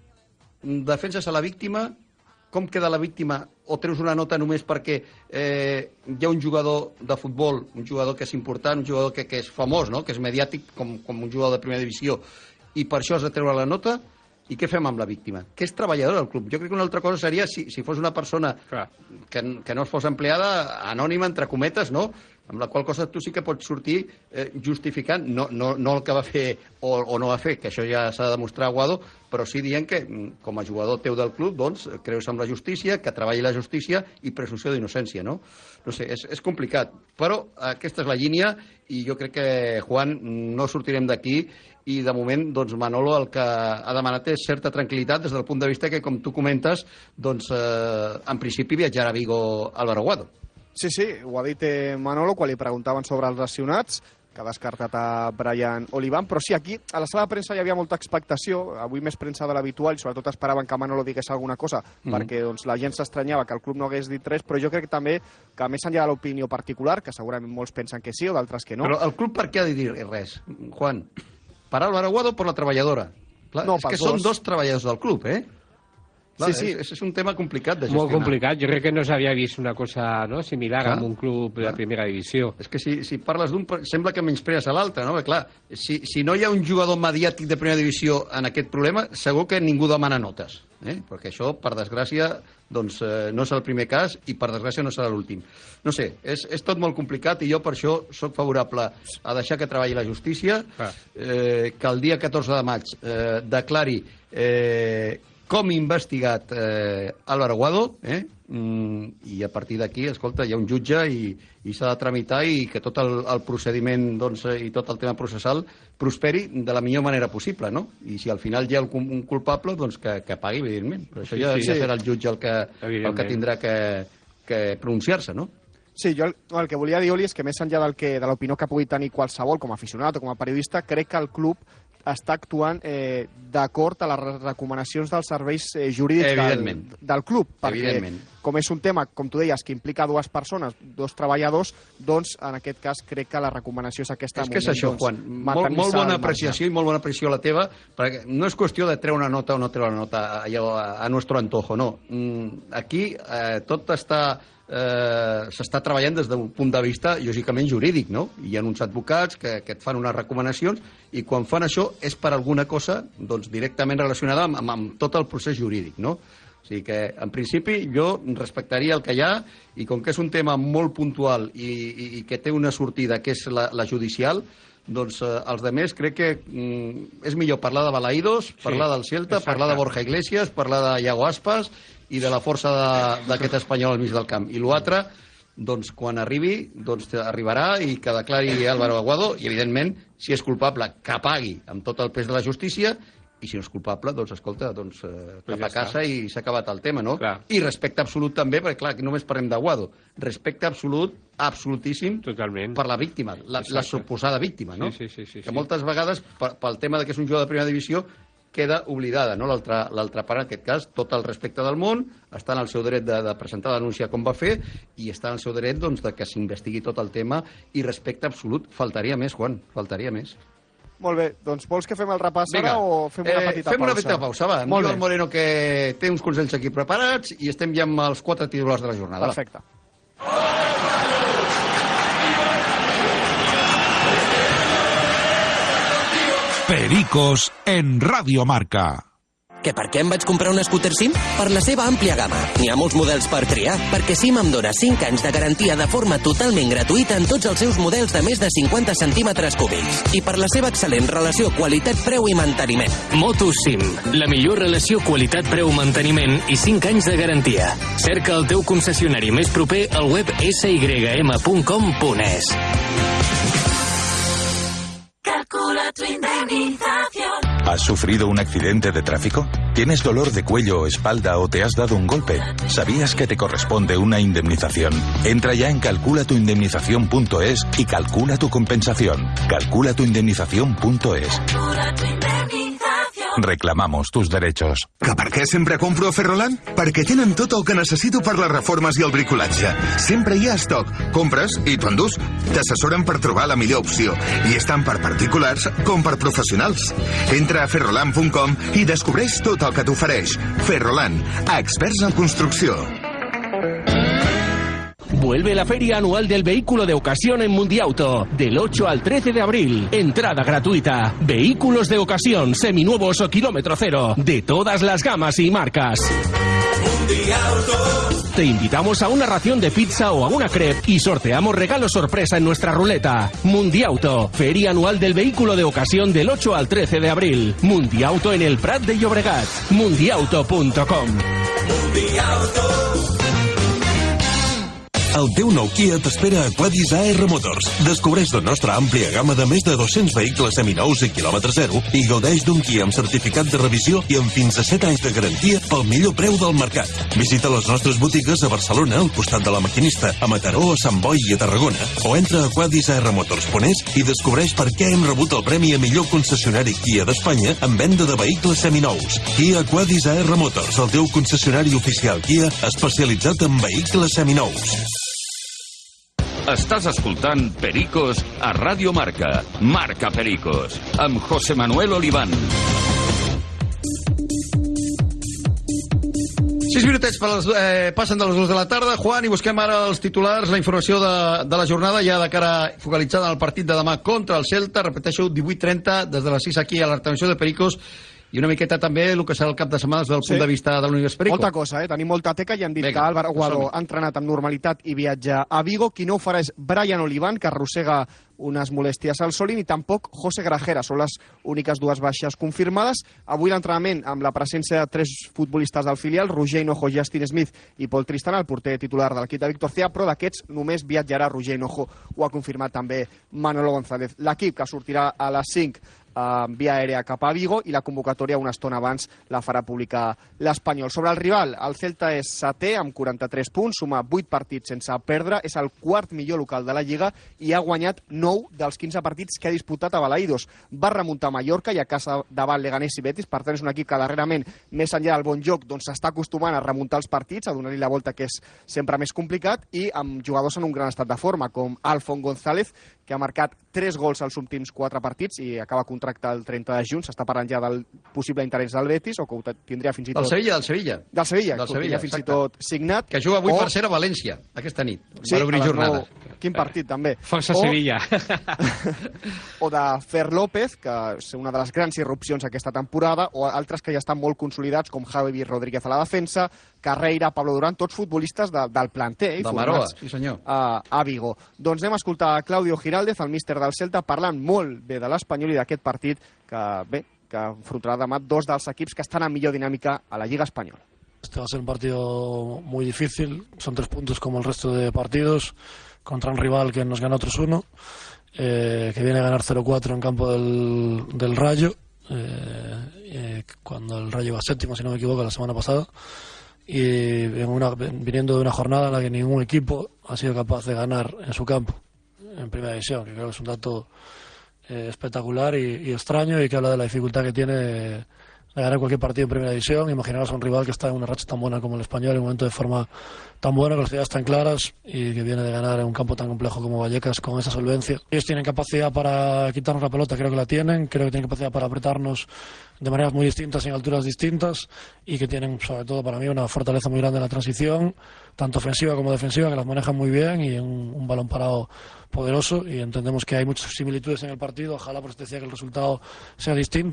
defenses a la víctima, com queda la víctima, o treus una nota només perquè eh, hi ha un jugador de futbol, un jugador que és important, un jugador que, que és famós, no? Que és mediàtic, com, com un jugador de primera divisió, i per això has de treure la nota? I què fem amb la víctima? Que és treballador del club. Jo crec que una altra cosa seria si, si fos una persona que, que no fos empleada, anònima, entre cometes, no? Amb la qual cosa tu sí que pots sortir eh, justificant, no, no, no el que va fer o, o no va fer, que això ja s'ha de demostrar a Aguado, però sí dient que, com a jugador teu del club, doncs, creus en la justícia, que treballi la justícia i presumpció d'innocència, no? No sé, és, és complicat, però aquesta és la línia i jo crec que, Juan, no sortirem d'aquí i, de moment, doncs, Manolo el que ha demanat és certa tranquil·litat des del punt de vista que, com tu comentes, doncs, eh, en principi viatjarà a Vigo Álvaro Aguado. Sí, sí, ho ha dit eh, Manolo quan li preguntaven sobre els lesionats, que ha descartat a Brian Olivan, però sí, aquí a la sala de premsa hi havia molta expectació, avui més premsa de l'habitual, i sobretot esperaven que Manolo digués alguna cosa, mm. perquè doncs, la gent s'estranyava que el club no hagués dit res, però jo crec també que més enllà de l'opinió particular, que segurament molts pensen que sí o d'altres que no... Però el club per què ha de dir res, Juan? Per Álvaro Aguado o per la treballadora? Clar, no, és que dos. Són dos treballadors del club, eh? Clar, sí, sí. És, és un tema complicat de gestionar. Molt complicat. Jo crec que no s'havia vist una cosa no, similar clar, amb un club clar. de primera divisió. És que si, si parles d'un, sembla que menysprees a l'altre, no? Perquè, clar, si, si no hi ha un jugador mediàtic de primera divisió en aquest problema, segur que ningú demana notes. Eh? Perquè això, per desgràcia, doncs, eh, no és el primer cas i, per desgràcia, no serà l'últim. No sé, és, és tot molt complicat i jo per això sóc favorable a deixar que treballi la justícia, eh, que el dia catorze de maig eh, declari eh, com investigat eh, Álvaro Aguado, eh? Mm, i a partir d'aquí, escolta, hi ha un jutge i, i s'ha de tramitar i que tot el, el procediment doncs, i tot el tema processal prosperi de la millor manera possible, no? I si al final hi ha un culpable, doncs que, que pagui, evidentment. Però això sí, ja, sí, ja serà el jutge el que, el que tindrà que, que pronunciar-se, no? Sí, jo el, el que volia dir, Oli, és que més enllà del que, de l'opinió que pugui tenir qualsevol com a aficionat o com a periodista, crec que el club està actuant eh, d'acord a les recomanacions dels serveis eh, jurídics del, del club, perquè com és un tema, com tu deies, que implica dues persones, dos treballadors, doncs en aquest cas crec que la recomanació és aquesta. És que és això, Juan, molt, molt bona apreciació i molt bona apreciació la teva, perquè no és qüestió de treure una nota o no treure una nota allò, a, a nostre antojo, no. Aquí eh, tot està... Eh, s'està treballant des d'un punt de vista lògicament jurídic, no? Hi ha uns advocats que, que et fan unes recomanacions i quan fan això és per alguna cosa doncs, directament relacionada amb, amb, amb tot el procés jurídic, no? O sigui que, en principi, jo respectaria el que hi ha i com que és un tema molt puntual i, i, i que té una sortida que és la, la judicial, doncs eh, els demés crec que mm, és millor parlar de Balaïdos, parlar sí, del Celta, exacte. Parlar de Borja Iglesias, parlar de Iago Aspas i de la força d'aquest espanyol al mig del camp. I l'altre, doncs, quan arribi, doncs arribarà i que declari Álvaro Aguado i, evidentment, si és culpable, que pagui amb tot el pes de la justícia i si no és culpable, doncs escolta, doncs eh, Pues cap ja a casa està. i s'ha acabat el tema, no? Clar. I respecte absolut també, perquè clar, aquí només parlem d'Aguado, respecte absolut, absolutíssim Totalment. per la víctima, la, la Exacte. suposada víctima, no? Sí, sí, sí, sí, que sí. moltes vegades, per, pel tema de que és un jugador de primera divisió, queda oblidada, no? L'altra l'altra part, en aquest cas, tot el respecte del món, està en el seu dret de, de presentar la denúncia com va fer i està en el seu dret doncs, de que s'investigui tot el tema i respecte absolut. Faltaria més, Juan, faltaria més. Molt bé, doncs vols que fem el repàs Vinga, ara o fem una eh, petita fem pausa? una petita pausa, va. Molt Molt bé. Moreno, que té uns consells aquí preparats i estem ja amb els quatre titulars de la jornada. Perfecte. Pericos en Radio Marca. Que per què em vaig comprar un scooter SIM? Per la seva àmplia gamma. N'hi ha molts models per triar, perquè SIM em dona cinc anys de garantia de forma totalment gratuïta en tots els seus models de més de cinquanta centímetres cúbics. I per la seva excel·lent relació qualitat-preu i manteniment. Motus SIM, la millor relació qualitat-preu-manteniment i cinc anys de garantia. Cerca el teu concessionari més proper al web s y m punt com punt es. Calcula tu indemnización. ¿Has sufrido un accidente de tráfico? ¿Tienes dolor de cuello o espalda o te has dado un golpe? ¿Sabías que te corresponde una indemnización? Entra ya en calcula tu indemnización punto es y calcula tu compensación. calcula tu indemnización punto es. Calcula tu indemnización. Reclamamos tus derechos. Que per què sempre compro a Ferroland? Perquè tenen tot el que necessito per les reformes i el bricolatge. Sempre hi ha estoc. Compres i t'ho endús. T'assessoren per trobar la millor opció. I estan per particulars com per professionals. Entra a ferroland punt com i descobreix tot el que t'ofereix. Ferroland, experts en construcció. Vuelve la feria anual del vehículo de ocasión en Mundiauto, del ocho al trece de abril. Entrada gratuita. Vehículos de ocasión, seminuevos o kilómetro cero, de todas las gamas y marcas. Mundiauto. Te invitamos a una ración de pizza o a una crepe y sorteamos regalos sorpresa en nuestra ruleta. Mundiauto, feria anual del vehículo de ocasión del ocho al trece de abril. Mundiauto en el Prat de Llobregat. mundiauto punto com. Mundiauto. El teu nou Kia t'espera a Quadis A R Motors. Descobreix la nostra àmplia gamma de més de dos-cents vehicles seminous i quilòmetre zero i gaudeix d'un Kia amb certificat de revisió i amb fins a set anys de garantia pel millor preu del mercat. Visita les nostres botigues a Barcelona, al costat de la Maquinista, a Mataró, a Sant Boi i a Tarragona, o entra a quadis a r motors punt es i descobreix per què hem rebut el premi a millor concessionari Kia d'Espanya en venda de vehicles seminous. Kia Quadis A R Motors, el teu concessionari oficial Kia especialitzat en vehicles seminous. Estàs escoltant Pericos a Ràdio Marca. Marca Pericos, amb José Manuel Oliván. Sis minutets per les, eh, passen de les dues de la tarda, Juan, i busquem ara els titulars, la informació de, de la jornada, ja de cara focalitzada en el partit de demà contra el Celta. Repeteixo, divuit trenta, des de les sis aquí a l'Artanació de Pericos, i una miqueta també el que serà el cap de setmana des del Sí. punt de vista de l'Univers Perico. Molta cosa, eh? Tenim molta teca i han dit Vinga, que Álvaro Aguado som-hi. ha entrenat amb normalitat i viatja a Vigo. Qui no ho farà és Brian Olivan, que arrossega unes molèsties al sol, i tampoc José Grajera. Són les úniques dues baixes confirmades. Avui l'entrenament amb la presència de tres futbolistes del filial, Roger Hinojo, Justin Smith i Pol Tristana, el porter titular de l'equip de Víctor Cea, però d'aquests només viatjarà Roger Hinojo. Ho ha confirmat també Manolo González. L'equip que sortirà a les cinc Uh, via aèria cap a Vigo, i la convocatòria una estona abans la farà pública l'Espanyol. Sobre el rival, el Celta és setè amb quaranta-tres punts, suma vuit partits sense perdre, és el quart millor local de la Lliga i ha guanyat nou dels quinze partits que ha disputat a Balaïdos. Va remuntar a Mallorca i a casa davant Leganés i Betis, per tant és un equip que darrerament, més enllà del bon joc, doncs s'està acostumant a remuntar els partits, a donar-li la volta, que és sempre més complicat, i amb jugadors en un gran estat de forma, com Alfon González, que ha marcat tres gols als últims quatre partits i acaba contracte el trenta de juny. S'està parlant ja del possible interès del Betis, o que ho tindria fins i tot... Del Sevilla, del Sevilla. Del Sevilla, del que ho Sevilla, tindria fins i exacte. tot signat. Que juga avui o... per ser a València, aquesta nit. Sí, per obrir a les jornada. nou. Quin partit, també. Força o... Sevilla. o de Fer López, que és una de les grans irrupcions aquesta temporada, o altres que ja estan molt consolidats, com Javi Rodríguez a la defensa, Carreira, Pablo Durán, tots futbolistes de, del planter. Eh, De Maroa, sí senyor. A, a Vigo. Doncs anem a escoltar a Claudio Giraldez, el míster del Celta, parlant molt bé de l'Espanyol i d'aquest partit que, bé, que enfrontarà demà dos dels equips que estan en millor dinàmica a la Lliga Espanyola. Este va a ser un partido muy difícil, son tres puntos como el resto de partidos, contra un rival que nos ganó tres uno, eh, que viene a ganar cero cuatro en campo del, del Rayo, eh, eh, cuando el Rayo iba séptimo, si no me equivoco, la semana pasada, y en una, viniendo de una jornada en la que ningún equipo ha sido capaz de ganar en su campo, en primera división, que creo que es un dato eh, espectacular y, y extraño, y que habla de la dificultad que tiene de ganar cualquier partido en primera división. Imaginaros a un rival que está en una racha tan buena como el Español, en un momento de forma tan buena, con las ideas tan claras, y que viene de ganar en un campo tan complejo como Vallecas con esa solvencia. Ellos tienen capacidad para quitarnos la pelota, creo que la tienen, creo que tienen capacidad para apretarnos de maneras muy distintas y en alturas distintas, y que tienen, sobre todo para mí, una fortaleza muy grande en la transición, tanto ofensiva como defensiva, que las manejan muy bien, y un, un balón parado poderoso, y entendemos que hay muchas similitudes en el partido. Ojalá, por eso decía, que el resultado sea distinto.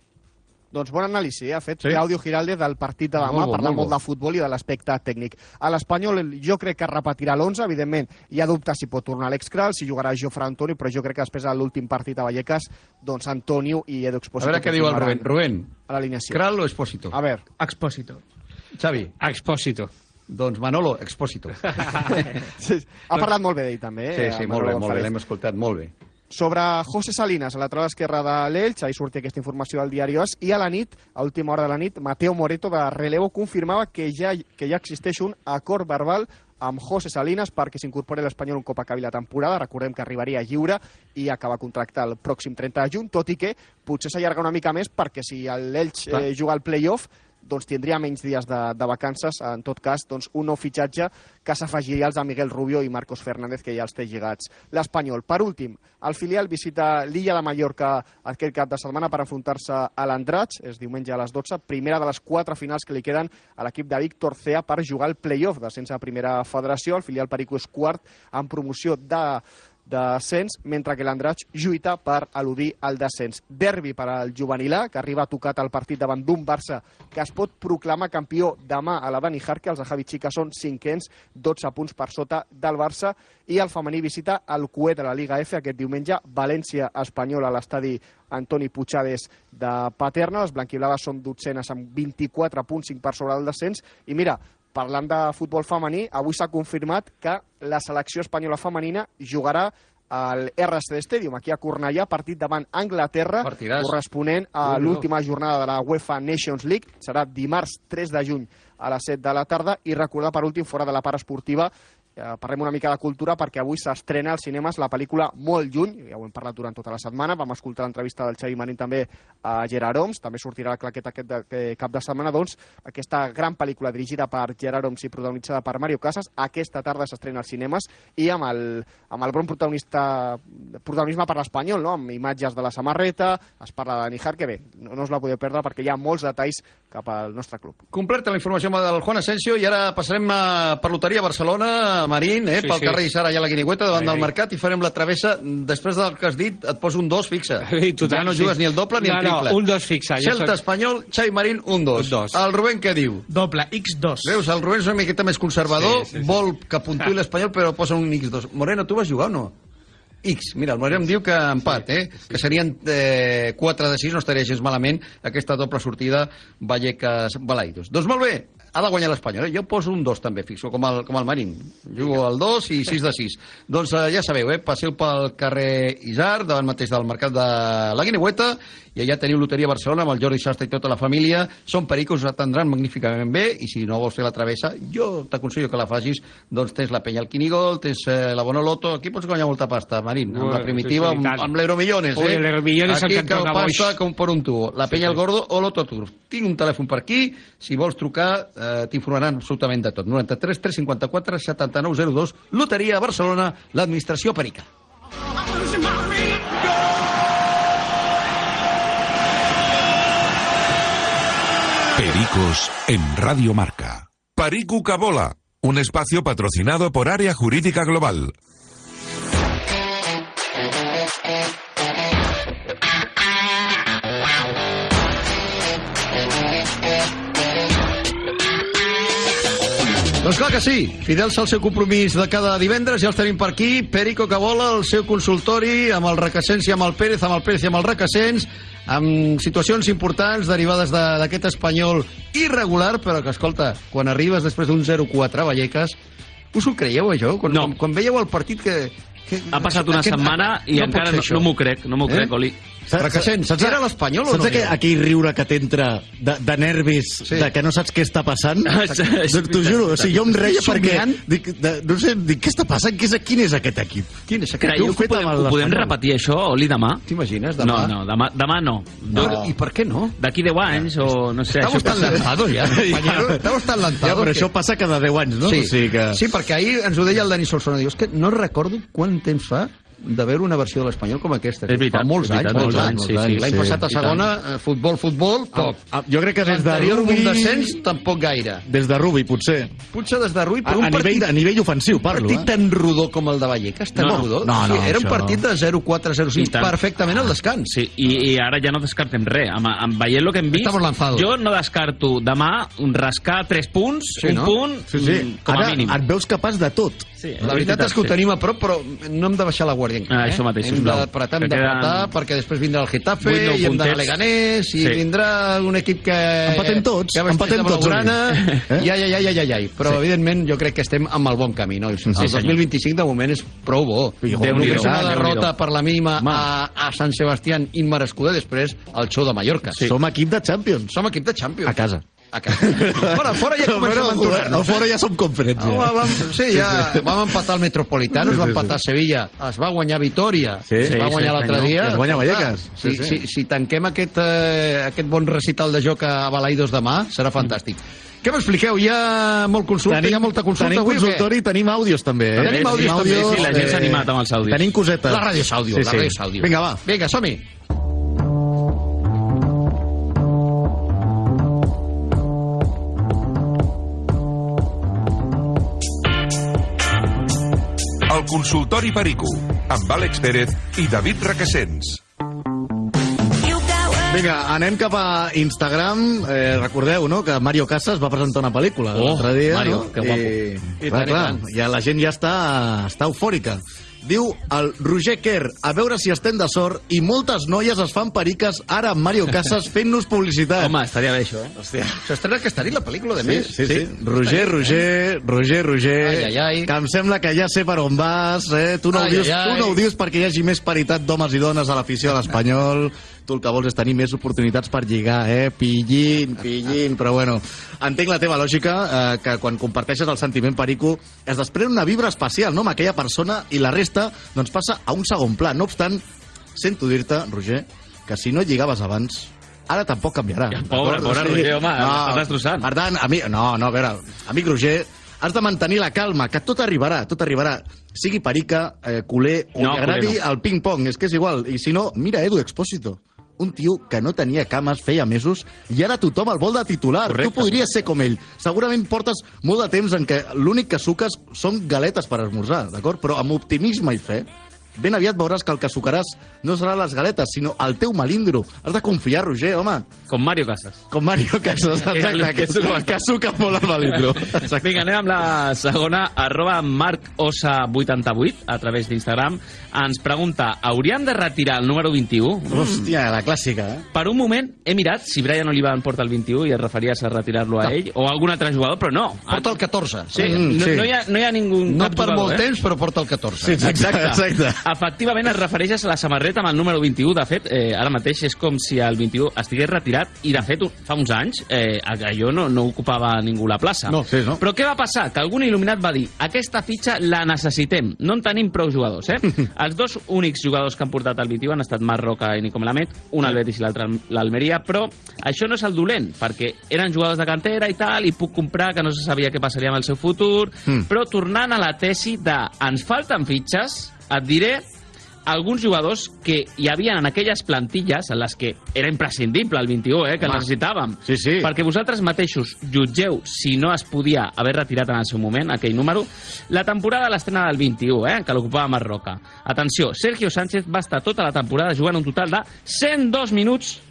Doncs bon anàlisi, eh? ha fet sí. Claudio Giraldez del partit de demà, molt bo, parlant molt molt de futbol i de l'aspecte tècnic. A l'Espanyol jo crec que repetirà l'onze, evidentment hi ha dubtes si pot tornar Alex Kral, si jugarà Jofre Antonio, però jo crec que després de l'últim partit a Vallecas, doncs Antonio i Edu Expósito. A veure què diu el Rubén. Rubén, a l'alineació. Kral o Expósito? A veure. Expósito. Xavi. Expósito. Doncs Manolo, Expósito. sí, ha parlat molt bé d'ell també. Eh? Sí, sí, molt bé, molt bé, l'hem escoltat molt bé. Sobre José Salinas, a la lateral esquerra de l'Elx, ahir sortia aquesta informació del diari As, i a la nit, a última hora de la nit, Mateo Moreto de relevo confirmava que ja, que ja existeix un acord verbal amb José Salinas perquè s'incorpori a l'Espanyol un cop acabi la temporada. Recordem que arribaria lliure i acaba contracte el pròxim trenta de juny, tot i que potser s'allarga una mica més perquè si l'Elx eh, juga al play-off, doncs tindria menys dies de, de vacances. En tot cas, doncs, un nou fitxatge que s'afegiria als de Miguel Rubio i Marcos Fernández, que ja els té lligats l'Espanyol. Per últim, el filial visita l'Illa de Mallorca aquest cap de setmana per enfrontar-se a l'Andratx, és diumenge a les dotze, primera de les quatre finals que li queden a l'equip de Víctor Cea per jugar el play-off d'ascens a primera federació. El filial Perico és quart en promoció de descens, mentre que l'Andratx lluita per eludir el descens. Derbi per al juvenilà, que arriba tocat al partit davant d'un Barça que es pot proclamar campió demà a la Dani Jarque. Els de Javi Chica són cinquens, dotze punts per sota del Barça, i el femení visita el cué de la Liga F aquest diumenge, València-Espanyol a l'estadi Antoni Puigades de Paterna. Les blanquiblaves són dotzenes amb vint-i-quatre punts, cinc per sobre del descens, i mira, parlant de futbol femení, avui s'ha confirmat que la selecció espanyola femenina jugarà al R S D Stadium, aquí a Cornellà, partit davant Anglaterra, Partidàs. corresponent a l'última jornada de la UEFA Nations League. Serà dimarts tres de juny a les set de la tarda. I recordar, per últim, fora de la part esportiva, eh, parlem una mica de cultura, perquè avui s'estrena als cinemes la pel·lícula Molt lluny, ja ho hem parlat durant tota la setmana, vam escoltar l'entrevista del Xavi Marín també a Gerard Homs, també sortirà la claqueta aquest de, que, cap de setmana, doncs aquesta gran pel·lícula dirigida per Gerard Homs i protagonitzada per Mario Casas, aquesta tarda s'estrena als cinemes, i amb el, amb el bon protagonista, protagonisme per l'Espanyol, no? Amb imatges de la samarreta, es parla de Dani Jarque, bé, no, no us la podeu perdre perquè hi ha molts detalls cap al nostre club. Completa la informació del Juan Asensio, i ara passarem a, per Loteria Barcelona, Marín, eh, Sí, pel sí. carrer Isara i a la Guinigüeta, davant Ai, del ai. mercat, i farem la travessa. Després del que has dit, et poso un dos fixa. Sí, total, ja no sí. jugues ni el doble ni No, el triple. no, un dos fixa. Jo Celta soc- Espanyol, Xavi Marín, un dos. Un dos. El Rubén què diu? Doble, ics dos. Veus, el Rubén és una miqueta més conservador, Sí, sí, sí. vol que puntuï l'Espanyol, però posa un ics dos. Moreno, tu vas jugar o no? X. Mira, el Moreno em diu que empat, eh? Que serien eh, quatre de sis, no estaria gens malament aquesta doble sortida Vallecas-Balaidos. Doncs molt bé, ha de guanyar l'Espanyol, eh? Jo poso un dos també, fixo, com el, com el Marín. Jugo al dos i sis de sis. Doncs eh, ja sabeu, eh? Passeu pel carrer Isar, davant mateix del mercat de la Guineueta, i allà teniu Loteria Barcelona amb el Jordi Sastre i tota la família. Són pericos, us atendran magníficament bé, i si no vols fer la travessa, jo t'aconsello que la facis. Doncs tens la penya al Quinigol, tens eh, la Bonoloto, aquí pots guanyar molta pasta, Marín, amb Ui, la primitiva, sí, sí, i amb, tant. amb l'Euromillones, Ui, eh? l'Euromillones Aquí al cantó cau de Boix. pasta com per un tubo. La Sí, penya al sí. Gordo o l'Oto Tour. Tinc un telèfon per aquí, si vols trucar eh, t'informaran absolutament de tot. noranta-tres tres cinquanta-quatre setanta-nou zero dos, Loteria Barcelona, l'administració perica. Pericos en Radio Marca. Perico que bola, un espacio patrocinado por Área Jurídica Global. Doncs clar que sí, fidels al seu compromís de cada divendres, ja els tenim per aquí. Perico que vola, el seu consultori, amb el Requesens i amb el Pérez, amb el Pérez i amb el Requesens, amb situacions importants derivades de- d'aquest Espanyol irregular, però que, escolta, quan arribes després d'un zero quatre a Vallecas, us ho creieu, això? Quan, no. quan, quan veieu el partit que... que Ha passat una aquest- setmana i no pot encara ser no, això. no m'ho crec, no m'ho Eh? crec, Oli. Fracassent, saps, era l'Espanyol o no? Saps aquell, aquell riure que t'entra de, de nervis, sí. de que no saps què està passant? T'ho juro, o sigui, jo em reia perquè... Dic, de, no sé, dic, què està passant? Què és, quin és aquest equip? Quin és aquest Creieu que ho podem, ho podem repetir això, Oli, demà? T'imagines, demà? No, no, demà, demà no. no. I per què no? D'aquí deu anys o no sé... Estamos tan lanzados ja, compañero. Estamos tan lanzados. Ja, però que... això passa cada deu anys, no? Sí, o sigui que... sí, perquè ahir ens ho deia el Dani Solsona. Diu, és que no recordo quant temps fa de veure una versió de l'Espanyol com aquesta. És veritat, fa molts és veritat, anys, molts anys. anys, sí, sí, L'any sí, passat a segona, futbol, futbol, poc. Ah, jo crec que des de Rugby... Rugby... descens, tampoc gaire. Des de Rugby, potser. Potser des de Rugby, però a, un partit... nivell, a nivell ofensiu, parlo. Un partit tan rodó com el de Vallecas, tan no, rodó. No, no, sí, era un això... partit de zero quatre zero cinc, perfectament al descans. Sí, i, i ara ja no descartem res. Amb, amb veient el que hem vist, jo no descarto demà un rascar tres punts, sí, un no? punt, sí, sí. com a ara mínim. Et veus capaç de tot. Sí, la veritat és que ho tenim a prop, però no hem de baixar la guàrdia encara. Ah, això mateix, hem d'apretar, hem d'apretar, perquè després vindrà el Getafe, i hem d'anar a Leganés, i sí. vindrà un equip que... Empatem tots, que empatem tots. Eh? I ai, ai, ai, ai, ai. Però, sí. evidentment, jo crec que estem amb el bon camí, no? El sí, dos mil vint-i-cinc, de moment, és prou bo. Només una derrota per la mínima a, a Sant Sebastián immerescuda, després el show de Mallorca. Sí. Som equip de Champions. Som equip de Champions. A casa. A casa. Bueno, fora ja comencem a entonar-nos. A fora ja som conferència. No, vam, sí, ja vam empatar el Metropolitano, es va empatar Sevilla, es va guanyar Vitòria, sí, es va guanyar sí, l'altre dia. Es guanya Vallecas. Si, sí, sí. si, si tanquem aquest, eh, aquest bon recital de joc a Balaidos demà, serà fantàstic. Què m'expliqueu? Hi ha molt consulta, tenim, hi ha molta consulta tenim avui consultori i tenim àudios també. Eh? Tenim àudios també. Sí, la gent s'ha animat amb els àudios. Tenim cosetes. La ràdio és àudio, sí, la ràdio és àudio. Vinga, va. Vinga, som-hi. El consultori Perico, amb Àlex Pérez i David Requesens. Vinga, anem cap a Instagram. Eh, recordeu, no?, que Mario Casas va presentar una pel·lícula oh, l'altre dia, Mario, no? que guapo. I, I clar, tant, clar, i tant. ja la gent ja està, està eufòrica. Diu el Roger Kerr, a veure si estem de sort, i moltes noies es fan periques ara amb Mario Casas fent-nos publicitat. Home, estaria bé això, eh? Hòstia. S'estrena aquesta nit la pel·lícula, de Sí, més. sí, sí. Roger, Roger, Roger, Roger, Ai, ai, ai. que em sembla que ja sé per on vas, eh? Tu no, Ai, ho dius, ai, ai. tu no ho dius perquè hi hagi més paritat d'homes i dones a l'afició de l'Espanyol. Tu el que vols és tenir més oportunitats per lligar, eh? Pillín, pillín, però bueno, entenc la teva lògica, eh, que quan comparteixes el sentiment perico es desprèn una vibra especial, no?, amb aquella persona, i la resta, doncs, passa a un segon pla. No obstant, sento dir-te, Roger, que si no lligaves abans, ara tampoc canviarà. Ja, pobre, pobre Roger, home, no, l'estàs destrossant. Per tant, ami... no, no, a veure, amic Roger, has de mantenir la calma, que tot arribarà, tot arribarà. Sigui perica, eh, culer, o No, li agradi culer no. el ping-pong, és que és igual. I si no, mira Edu Expósito. Un tio que no tenia cames feia mesos i ara tothom el vol de titular. Correcte. Tu podries ser com ell. Segurament portes molt de temps en què l'únic que suques són galetes per esmorzar, d'acord? Però amb optimisme i fe, ben aviat veuràs que el que sucaràs no serà les galetes, sinó el teu melindro. Has de confiar, Roger, home. Com Mario Casas. Com Mario Casas, exacte, que, que suca molt el melindro. Vinga, anem amb la segona, arroba Marc Osa vuitanta-vuit, a través d'Instagram. Ens pregunta, hauríem de retirar el número vint-i-u? Hòstia, la clàssica, eh? Per un moment he mirat si Brian Oliva en porta el vint-i-u i es referies a retirar-lo a ell, o a algun altre jugador, però no. Porta el catorze. Sí, Mm, no, sí. no, hi ha, no hi ha ningú... No cap per jugador, molt eh? temps, però porta el catorze. Sí, exacte, exacte. Efectivament, es refereix a la samarreta amb el número vint-i-u. De fet, eh, ara mateix és com si el vint-i-u estigués retirat i, de fet, fa uns anys eh, allò no, no ocupava ningú la plaça. No, sí, no. Però què va passar? Que algun il·luminat va dir aquesta fitxa la necessitem, no en tenim prou jugadors, eh? Els dos únics jugadors que han portat el vint-i-u han estat Marc Roca i Nico Melamed, un al Betis i l'altre l'Almeria, però això no és el dolent, perquè eren jugadors de cantera i tal, i puc comprar que no se sabia què passaria amb el seu futur, Mm. però tornant a la tesi de ens falten fitxes, et diré alguns jugadors que hi havia en aquelles plantilles en les que era imprescindible el vint-i-u, eh, que el necessitàvem. Sí, sí. Perquè vosaltres mateixos jutgeu si no es podia haver retirat en el seu moment aquell número. La temporada de l'estrena del vint-i-u, eh, que l'ocupava Marc Roca. Atenció, Sergio Sánchez va estar tota la temporada jugant un total de cent dos minuts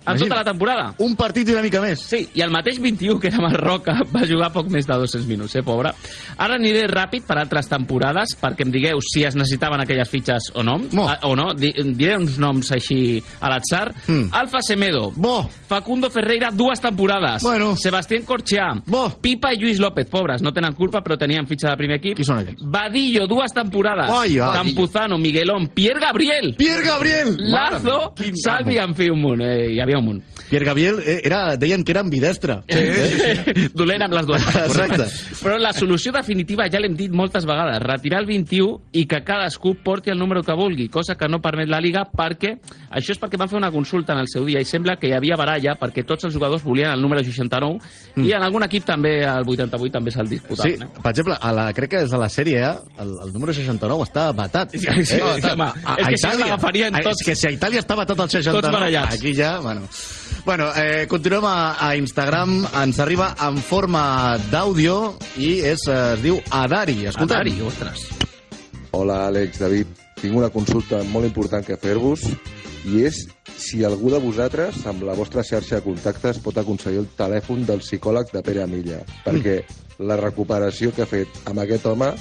en tota la temporada. Un partit i una mica més. Sí, i el mateix vint-i-u, que era Marroca, va jugar poc més de dos-cents minuts, eh, pobre. Ara aniré ràpid per altres temporades, perquè em digueu si es necessitaven aquelles fitxes o no. Bo. O no. Diré uns noms així a l'atzar. Mm. Alfa Semedo. Bo. Facundo Ferreira, dues temporades. Bueno. Sebastián Corchea. Bo. Pipa i Lluís López, pobres, no tenen culpa, però tenien fitxa de primer equip. Qui són aquells? Badillo, dues temporades. Ai, ai. Campuzano, Miguelón, Pierre Gabriel. Pierre Gabriel! Lazo, Salvi, en fi, un munt. Eh, hi havia un munt. Pierre Gabriel era, deien que era ambidestre. Sí, sí, sí. Dolent amb les dues. Exacte. Però la solució definitiva ja l'hem dit moltes vegades, retirar el vint-i-u i que cadascú porti el número que vulgui, cosa que no permet la Liga, perquè això és perquè van fer una consulta en el seu dia i sembla que hi havia baralla perquè tots els jugadors volien el número seixanta-nou mm. i en algun equip també el vuitanta-vuit també se'l disputaven. Sí, eh? per exemple, a la, crec que és a la sèrie A, el, el número seixanta-nou està batat. Sí, sí, eh? sí, home, a, és a que si Itàlia, l'agafarien tots. És que si a Itàlia està batat el seixanta-nou, tots barallats. aquí ja, bueno... Bueno, eh, continuem a, a Instagram, ens arriba en forma d'àudio i és, es diu Adari. Escolta. Adari, ostres. Hola, Àlex, David. Tinc una consulta molt important que fer-vos i és si algú de vosaltres, amb la vostra xarxa de contactes, pot aconseguir el telèfon del psicòleg de Pere Milla, perquè la recuperació que ha fet amb aquest home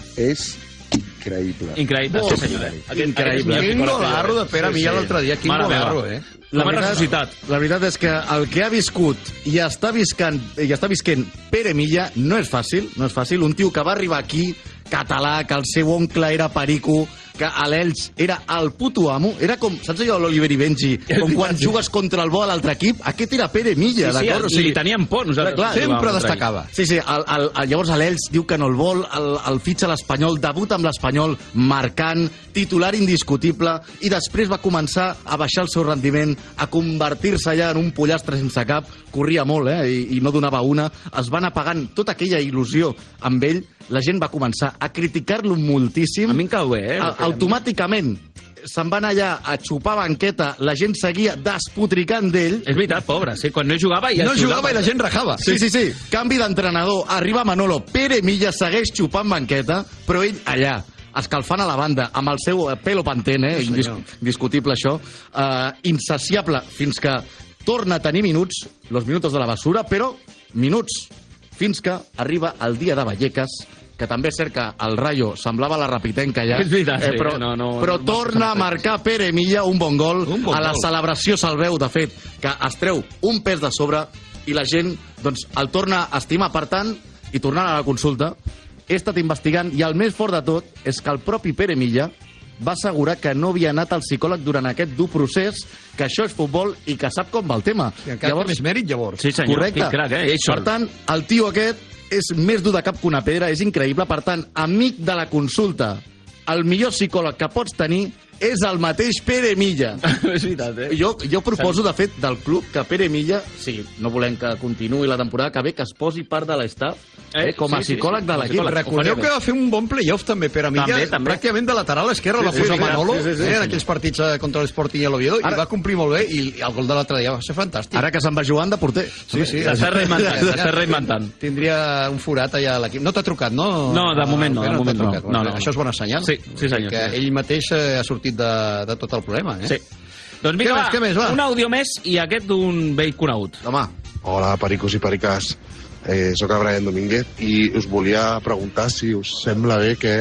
és increïble. Increïble, oh, sí senyor. Aquest, increïble. Quin golazo de Pere Milla l'altre dia, quin golazo, eh? La veritat, la veritat és que el que ha viscut i està viscant, i està visquent Pere Milla no és fàcil, no és fàcil. Un tio que va arribar aquí, català, que el seu oncle era perico, que a l'Elx era el puto amo, era com, saps allò l'Oliver i Benji, com quan jugues contra el bo a l'altre equip, aquest era Pere Milla, sí, sí, d'acord? O sigui, li teníem por, nosaltres. Clar, sempre destacava. Sí, sí, el, el, el, llavors l'Elx diu que no el vol, el, el fitxa a l'Espanyol, debuta amb l'Espanyol, marcant, titular indiscutible, i després va començar a baixar el seu rendiment, a convertir-se ja en un pollastre sense cap, corria molt, eh, i, i no donava una, es van apagant tota aquella il·lusió amb ell, la gent va començar a criticar-lo moltíssim. A mi em cau bé, eh? Automàticament se'n van allà a xupar banqueta, la gent seguia despotricant d'ell. És veritat, pobre, sí, quan no jugava... Ja no jugava i la gent rajava. Sí, sí, sí. Canvi d'entrenador, arriba Manolo, Pere Milla segueix xupant banqueta, però ell allà, escalfant a la banda, amb el seu pelo pantene, eh? Indis indiscutible això, uh, insaciable, fins que torna a tenir minuts, los minutos de la basura, però minuts, fins que arriba el dia de Vallecas, que també és cert que el Rayo semblava la Rapitenca ja, és veritat, eh, però, sí, no, no, però no, torna a marcar Pere Milla un bon gol, un bon a la gol. celebració se'l veu, de fet, que es treu un pes de sobre i la gent doncs, el torna a estimar. Per tant, i tornant a la consulta, he estat investigant i el més fort de tot és que el propi Pere Milla va assegurar que no havia anat al psicòleg durant aquest dur procés, que això és futbol i que sap com va el tema. I encara llavors, més mèrit, llavors. Sí, senyor. Correcte. Crac, eh? Per tant, el tio aquest és més dur de cap que una pedra, és increïble. Per tant, amic de la consulta, el millor psicòleg que pots tenir és el mateix Pere Milla. És veritat, eh? Jo, jo proposo, de fet, del club que Pere Milla, sí, no volem que continuï la temporada que ve, que es posi part de l'estaf eh, com a sí, sí, psicòleg sí, de l'equip. Recordeu que va fer un bon playoff també Pere Milla, també, també. pràcticament de lateral a l'esquerra, Sí, el va sí, posar sí, Manolo, sí, sí, sí, eh, en sí. aquells partits eh, contra l'Sporting i l'Oviedo, i va complir molt bé, i el gol de l'altre dia va ser fantàstic. Ara que se'n va jugant de porter. Sí, sí. S'està reinventant, s'està reinventant. Tindria un forat allà a l'equip. No t'ha trucat, no? No, de moment no, de moment no. Trucat. No, no. Això és bona senyal. Sí, sí senyor. Que sí. ell mateix eh, ha sortit de, de tot el problema, eh? Sí. Doncs vinga, Què va, més, què més, va? un àudio més i aquest d'un vell conegut. Home. Hola, pericos i pericas. Eh, soc el Brian Domínguez i us volia preguntar si us sembla bé que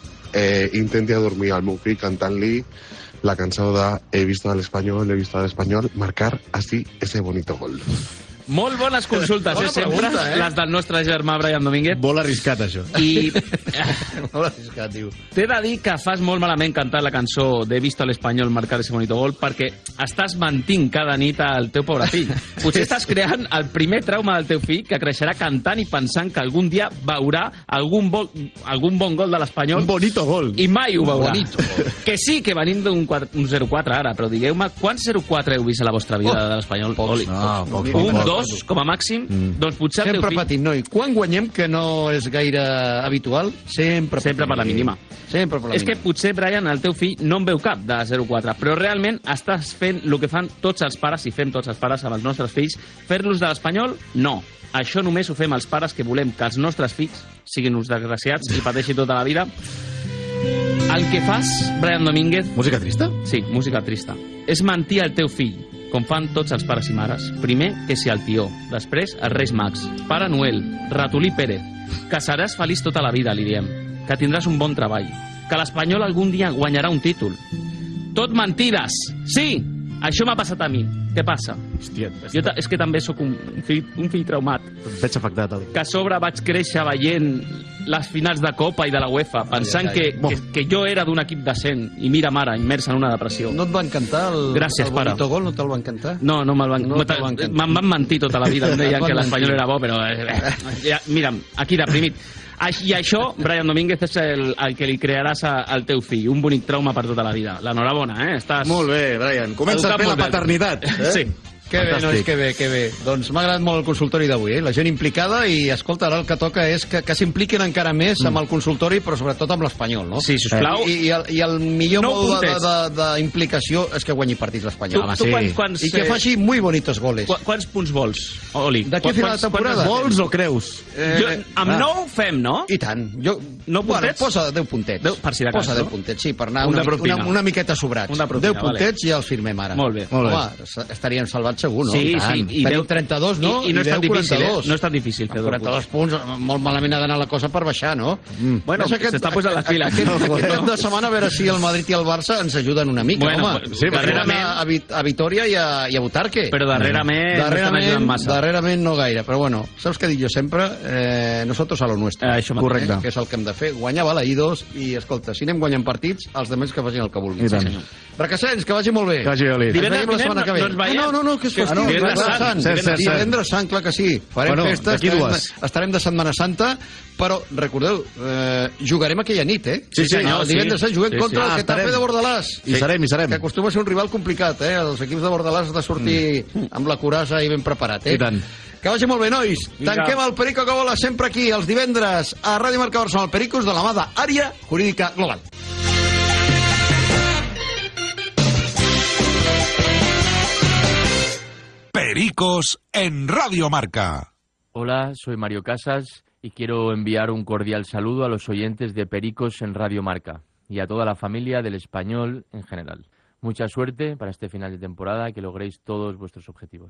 eh, intenti adormir al meu fill cantant-li la cançó de He visto al español, he visto al español, marcar así ese bonito gol. Molt bones consultes, Bona eh, sempre, pregunta, eh? les del nostre germà Brian Domínguez. Molt arriscat, això. I Molt arriscat, diu. t'he de dir que fas molt malament cantar la cançó de Visto al Espanyol marcar ese bonito gol perquè estàs mentint cada nit al teu pobre fill. Potser estàs creant el primer trauma del teu fill que creixerà cantant i pensant que algun dia veurà algun, vol, algun bon gol de l'Espanyol. Un bonito gol. I mai ho veurà. Bonito gol. Que sí, que venim d'un quatre- un zero quatre ara, però digueu-me, quants zero quatre heu vist a la vostra vida Oh, de l'Espanyol? pocs. Oli, No, pocs, un, pocs, dos, com a màxim, Mm. doncs potser el teu Sempre fill... patim, noi. Quan guanyem, que no és gaire habitual, sempre Sempre per la mínima. Sempre per la És que mínima. potser, Brian, el teu fill no en veu cap de zero quatre, però realment estàs fent el que fan tots els pares, i fem tots els pares amb els nostres fills. Fer-los de l'Espanyol? No. Això només ho fem els pares que volem que els nostres fills siguin uns desgraciats i pateixin tota la vida. El que fas, Brian Domínguez... Música trista? Sí, música trista. És mentir al teu fill. com fan tots els pares i mares. Primer, que si el tió, després, els Reis Mags, Pare Noel, Ratolí Pérez, que seràs feliç tota la vida, li diem, que tindràs un bon treball, que l'Espanyol algun dia guanyarà un títol. Tot mentides! Sí! Això m'ha passat a mi. Què passa? Hòstia, jo és que també sóc un fill, un fill traumat. Veig afectat, Ali. Que a sobre vaig créixer veient les finals de Copa i de la UEFA, pensant ai, ai. Que, que, que jo era d'un equip decent, i mira, mare, immersa en una depressió. No et va encantar el, Gràcies, el pare. bonito gol? No te'l va encantar? No, no me'l van, No no te'l va encantar. Me'n van mentir tota la vida, em deien Van que l'Espanyol mentir. era bo, però... Eh, ja, mira'm, aquí deprimit. I això, Brian Domínguez, és el, el que li crearàs a, al teu fill. Un bonic trauma per tota la vida. L'enhorabona, eh? Estàs... Molt bé, Brian. Comences educat bé la molt bé. paternitat. Eh? Sí. Que bé, nois, que bé, que bé. Doncs m'ha agradat molt el consultori d'avui, eh? La gent implicada i, escolta, ara el que toca és que, que s'impliquin encara més amb el consultori, però sobretot amb l'Espanyol, no? Sí, sisplau. I, i, el, i el millor Nou mode puntets. d'implicació és que guanyi partits l'Espanyol. Tu- Home, tu sí. quants- quants, I que eh, faci muy bonitos goles. Qu quants punts vols, Oli? D'aquí a final de temporada. Vols o creus? Eh, Jo, amb ah. nou fem, no? I tant. Jo, nou bueno, puntets? posa deu puntets. Deu, per si de cas, Posa no? deu puntets, sí, per anar Un una, de propina. una, una miqueta sobrats. Un de propina, deu puntets i ja els firmem ara. Molt bé. Home, Molt s- estaríem salvats segur, no? Sí, I tant. sí. I Tenim deu- trenta-dos, no? I, i no és tan deu, difícil, eh? quaranta-dos. No és tan difícil fer quaranta-dos punts, molt malament ha d'anar la cosa per baixar, no? Mm. Bueno, Ves aquest- s'està posant les piles. Aquest, aquest cap de setmana a veure si el Madrid i el Barça ens ajuden una mica, Bueno, home. sí, perquè darrerament- van a, a, Vit- a Vitoria i a, i a Butarque. Però darrerament no estan ajudant massa. Darrerament no gaire, però bueno, saps què dic jo sempre? Eh, nosotros a lo nuestro. Eh, això mateix. Correcte. Que és el que hem de fer, guanyar balaïdos i, escolta, si anem guanyant partits, els demés que facin el que vulguin. I tant. Sí, senyor. Recassens, que vagi molt bé. Que vagi, Oli. Ens Divendres veiem la vinent setmana que ve. no ens veiem. Ah, no, no, no, que és Que- festiu. ah, no, Divendres divendres Sant. Sant. Cert, cert, cert. Divendres Sant, clar que sí. Farem Bueno, festa, d'aquí estarem, dues. estarem de Setmana Santa, però recordeu, eh, jugarem aquella nit, eh? Sí, senyor, El divendres sí. Sant juguem Sí, contra sí. el Ah, Getafe estarem. de Bordalàs. Hi serem, hi serem. Que acostuma a ser un rival complicat, eh? Els equips de Bordalàs has de sortir amb la curasa i ben preparat, eh? I tant. Que vagi molt bé, nois. Vinga. Tanquem el Perico que vola sempre aquí, els divendres, a Ràdio Marca Barcelona, el Pericos, de la mà d'Àrea Jurídica Global. Pericos en Radio Marca. Hola, soy Mario Casas y quiero enviar un cordial saludo a los oyentes de Pericos en Radio Marca y a toda la familia del Español en general. Mucha suerte para este final de temporada, que logréis todos vuestros objetivos.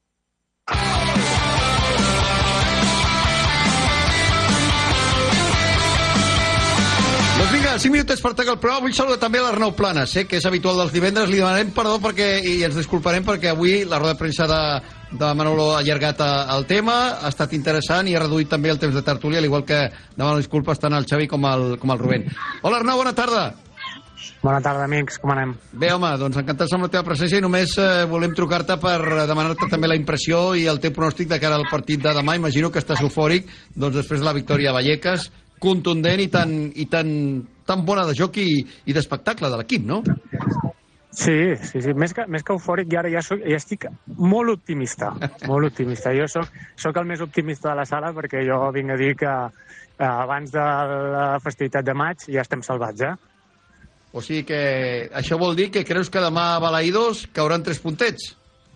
Doncs vinga, cinc minutets per tancar el programa. Vull saludar també a l'Arnau Planes, eh, que és habitual dels divendres. Li demanem perdó perquè, i ens disculparem perquè avui la roda de premsa de, de Manolo ha allargat a- el tema, ha estat interessant i ha reduït també el temps de tertúlia, al igual que demano disculpes tant al Xavi com al, com al Rubén. Hola Arnau, bona tarda. Bona tarda, amics, com anem? Bé, home, doncs encantats amb la teva presència i només eh, volem trucar-te per eh, demanar-te també la impressió i el teu pronòstic de cara al partit de demà. Imagino que estàs eufòric, doncs després de la victòria a Vallecas, contundent i tan, i tan, tan bona de joc i, i d'espectacle de l'equip, no? Sí, sí, sí. Més que, més que eufòric, i ara ja, soc, ja estic molt optimista, molt optimista. Jo soc, soc el més optimista de la sala perquè jo vinc a dir que eh, abans de la festivitat de maig ja estem salvats, eh? O sigui que això vol dir que creus que demà a Balaïdos cauran tres puntets?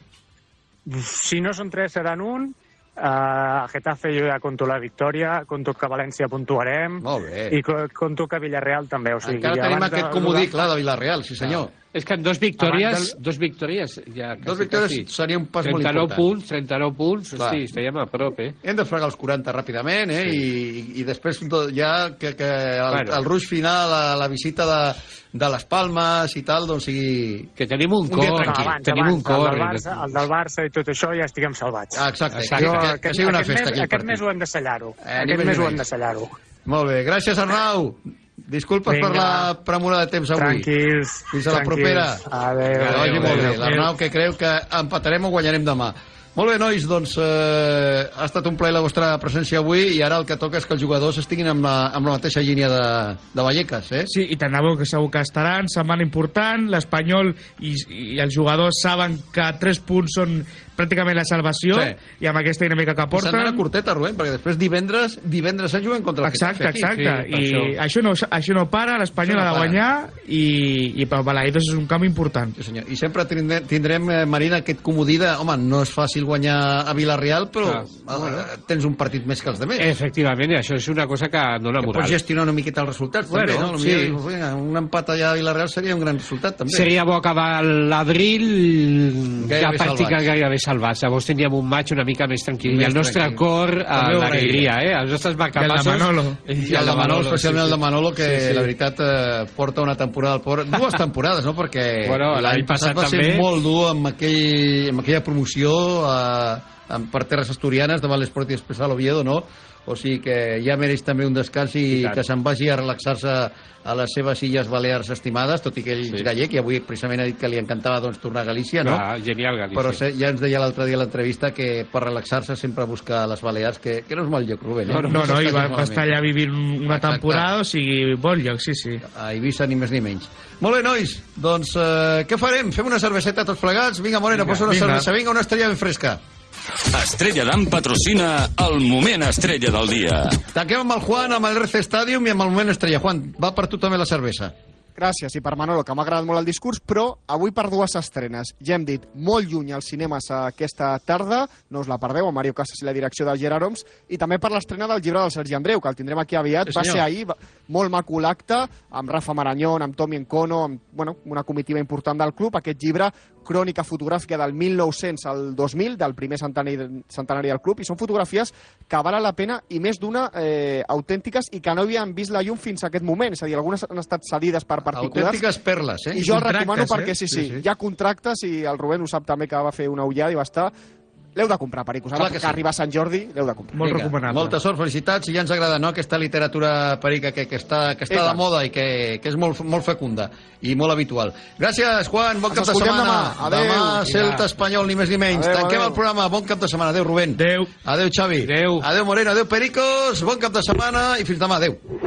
Si no són tres, seran un. Uh, a Getafe jo ja conto la victòria, conto que a València puntuarem. Molt bé. I co- conto que a Villarreal també. O sigui, Encara tenim abans aquest de- comodí, clar, de Villarreal, sí senyor. És que dos victòries, Abans del- dos victòries ja quasi, Dos victòries quasi. seria un pas molt trenta-nou important. punts, trenta-nou punts, Clar. hosti, estaríem a prop, eh? Hem de fregar els quaranta ràpidament, eh? Sí. I, i després tot, ja que, que el, Bueno. el ruix final, la, la visita de, de les Palmes i tal, doncs sigui... Que tenim un dia cor, tranquil. abans, tenim abans, un cor. El del, Barça, el del Barça i tot això ja estiguem salvats. Ah, exacte, Exacte. Que, que, que, aquest, sigui una aquest festa mes, aquí el aquest partit. mes ho hem de sellar-ho. Eh, ni aquest més mes ni ho hem menys. de sellar-ho. Molt bé, gràcies Arnau. Disculpes Vinga. per la premura de temps avui. Tranquils. Fins a la tranquils. propera. Adéu. Que vagi adéu, molt bé. adéu. L'Arnau que creu que empatarem o guanyarem demà. Molt bé, nois, doncs eh, ha estat un plaer la vostra presència avui i ara el que toca és que els jugadors estiguin amb la, amb la mateixa línia de, de Vallecas, eh? Sí, i tant de bo que segur que estaran, setmana important, l'Espanyol i, i els jugadors saben que tres punts són pràcticament la salvació, Sí. i amb aquesta dinàmica que Setmana porten... curteta, Rubén, perquè després divendres divendres s'han juguen contra el Exacte, Getafe aquí. exacte. Sí, I per això no, això no para, l'Espanyol Això no ha de para. guanyar i, i per Balaïdos és un canvi important. Sí, senyor. I sempre tindrem, tindrem eh, Marina, aquest comodí de, home, no és fàcil guanyar a Villarreal, però ah, tens un partit més que els demés. Efectivament, això és una cosa que dona moral. Pots gestionar una miqueta els resultats, bueno, també, no? Sí. Vinga, un empat allà a Villarreal seria un gran resultat, també. Seria bo acabar l'abril ja pràcticament gairebé salvats. Llavors teníem un maig una mica més tranquil. I el nostre cor a l'alegria, eh? Els nostres marcapassos... I el de Manolo. I el de Manolo, especialment el de Manolo, que la veritat porta una temporada al Port. Dues temporades, no? Perquè l'any passat va ser molt dur amb aquella promoció per terres asturianes davant l'Esport i Especial Oviedo, no? O sigui que ja mereix també un descans i que se'n vagi a relaxar-se a les seves illes Balears estimades, tot i que ell és gallec i avui precisament ha dit que li encantava doncs, tornar a Galícia, no? Ah, genial, Galícia. Però ja ens deia l'altre dia a l'entrevista que per relaxar-se sempre busca les Balears, que, que no és mal lloc, Rubén. No, no, no, no i va, va estar allà vivint una temporada, o sigui, bon lloc, sí, sí. A Eivissa ni més ni menys. Molt bé, nois, doncs eh, què farem? Fem una cerveseta tots plegats? Vinga, Morena, posa una vinga. cervesa, vinga, una estrella ben fresca. Estrella d'Am patrocina el moment estrella del dia. Tanquem amb el Juan, amb el R C Stadium i amb el moment estrella. Juan, va per tu també la cervesa. Gràcies, i per Manolo, que m'ha agradat molt el discurs, però avui per dues estrenes. Ja hem dit, molt lluny als cinemes aquesta tarda, no us la perdeu, amb Mario Casas i la direcció del Gerard Oms, i també per l'estrena del llibre del Sergi Andreu, que el tindrem aquí aviat. Sí, va ser ahir, molt maco l'acte, amb Rafa Marañón, amb Tomi Encono, amb bueno, una comitiva important del club. Aquest llibre, crònica fotogràfica del mil nou-cents al dos mil, del primer centenari, centenari del club, i són fotografies que valen la pena, i més d'una eh, autèntiques, i que no havien vist la llum fins a aquest moment. És a dir, algunes han estat cedides per particulars. Autèntiques perles, eh? I jo el recomano perquè sí, sí, sí, hi ha contractes, i el Rubén ho sap també, que va fer una ullada i va estar... L'heu de comprar, Pericos. Ara que, que sí. arriba a Sant Jordi, l'heu de comprar. Molt Vinga, recomanable. Molta sort, felicitats, i ja ens agrada, no?, aquesta literatura, Perica, que, que està, que està de moda i que, que és molt, molt fecunda i molt habitual. Gràcies, Juan, bon cap de setmana. Demà, adeu. demà Celta Espanyol, ni més ni menys. Adeu, Tanquem adeu. el programa, bon cap de setmana. Adéu, Rubén. Adéu. Adéu, Xavi. Adéu. Adéu, Morena. Adéu, Pericos. Bon cap de setmana i fins demà. Adéu.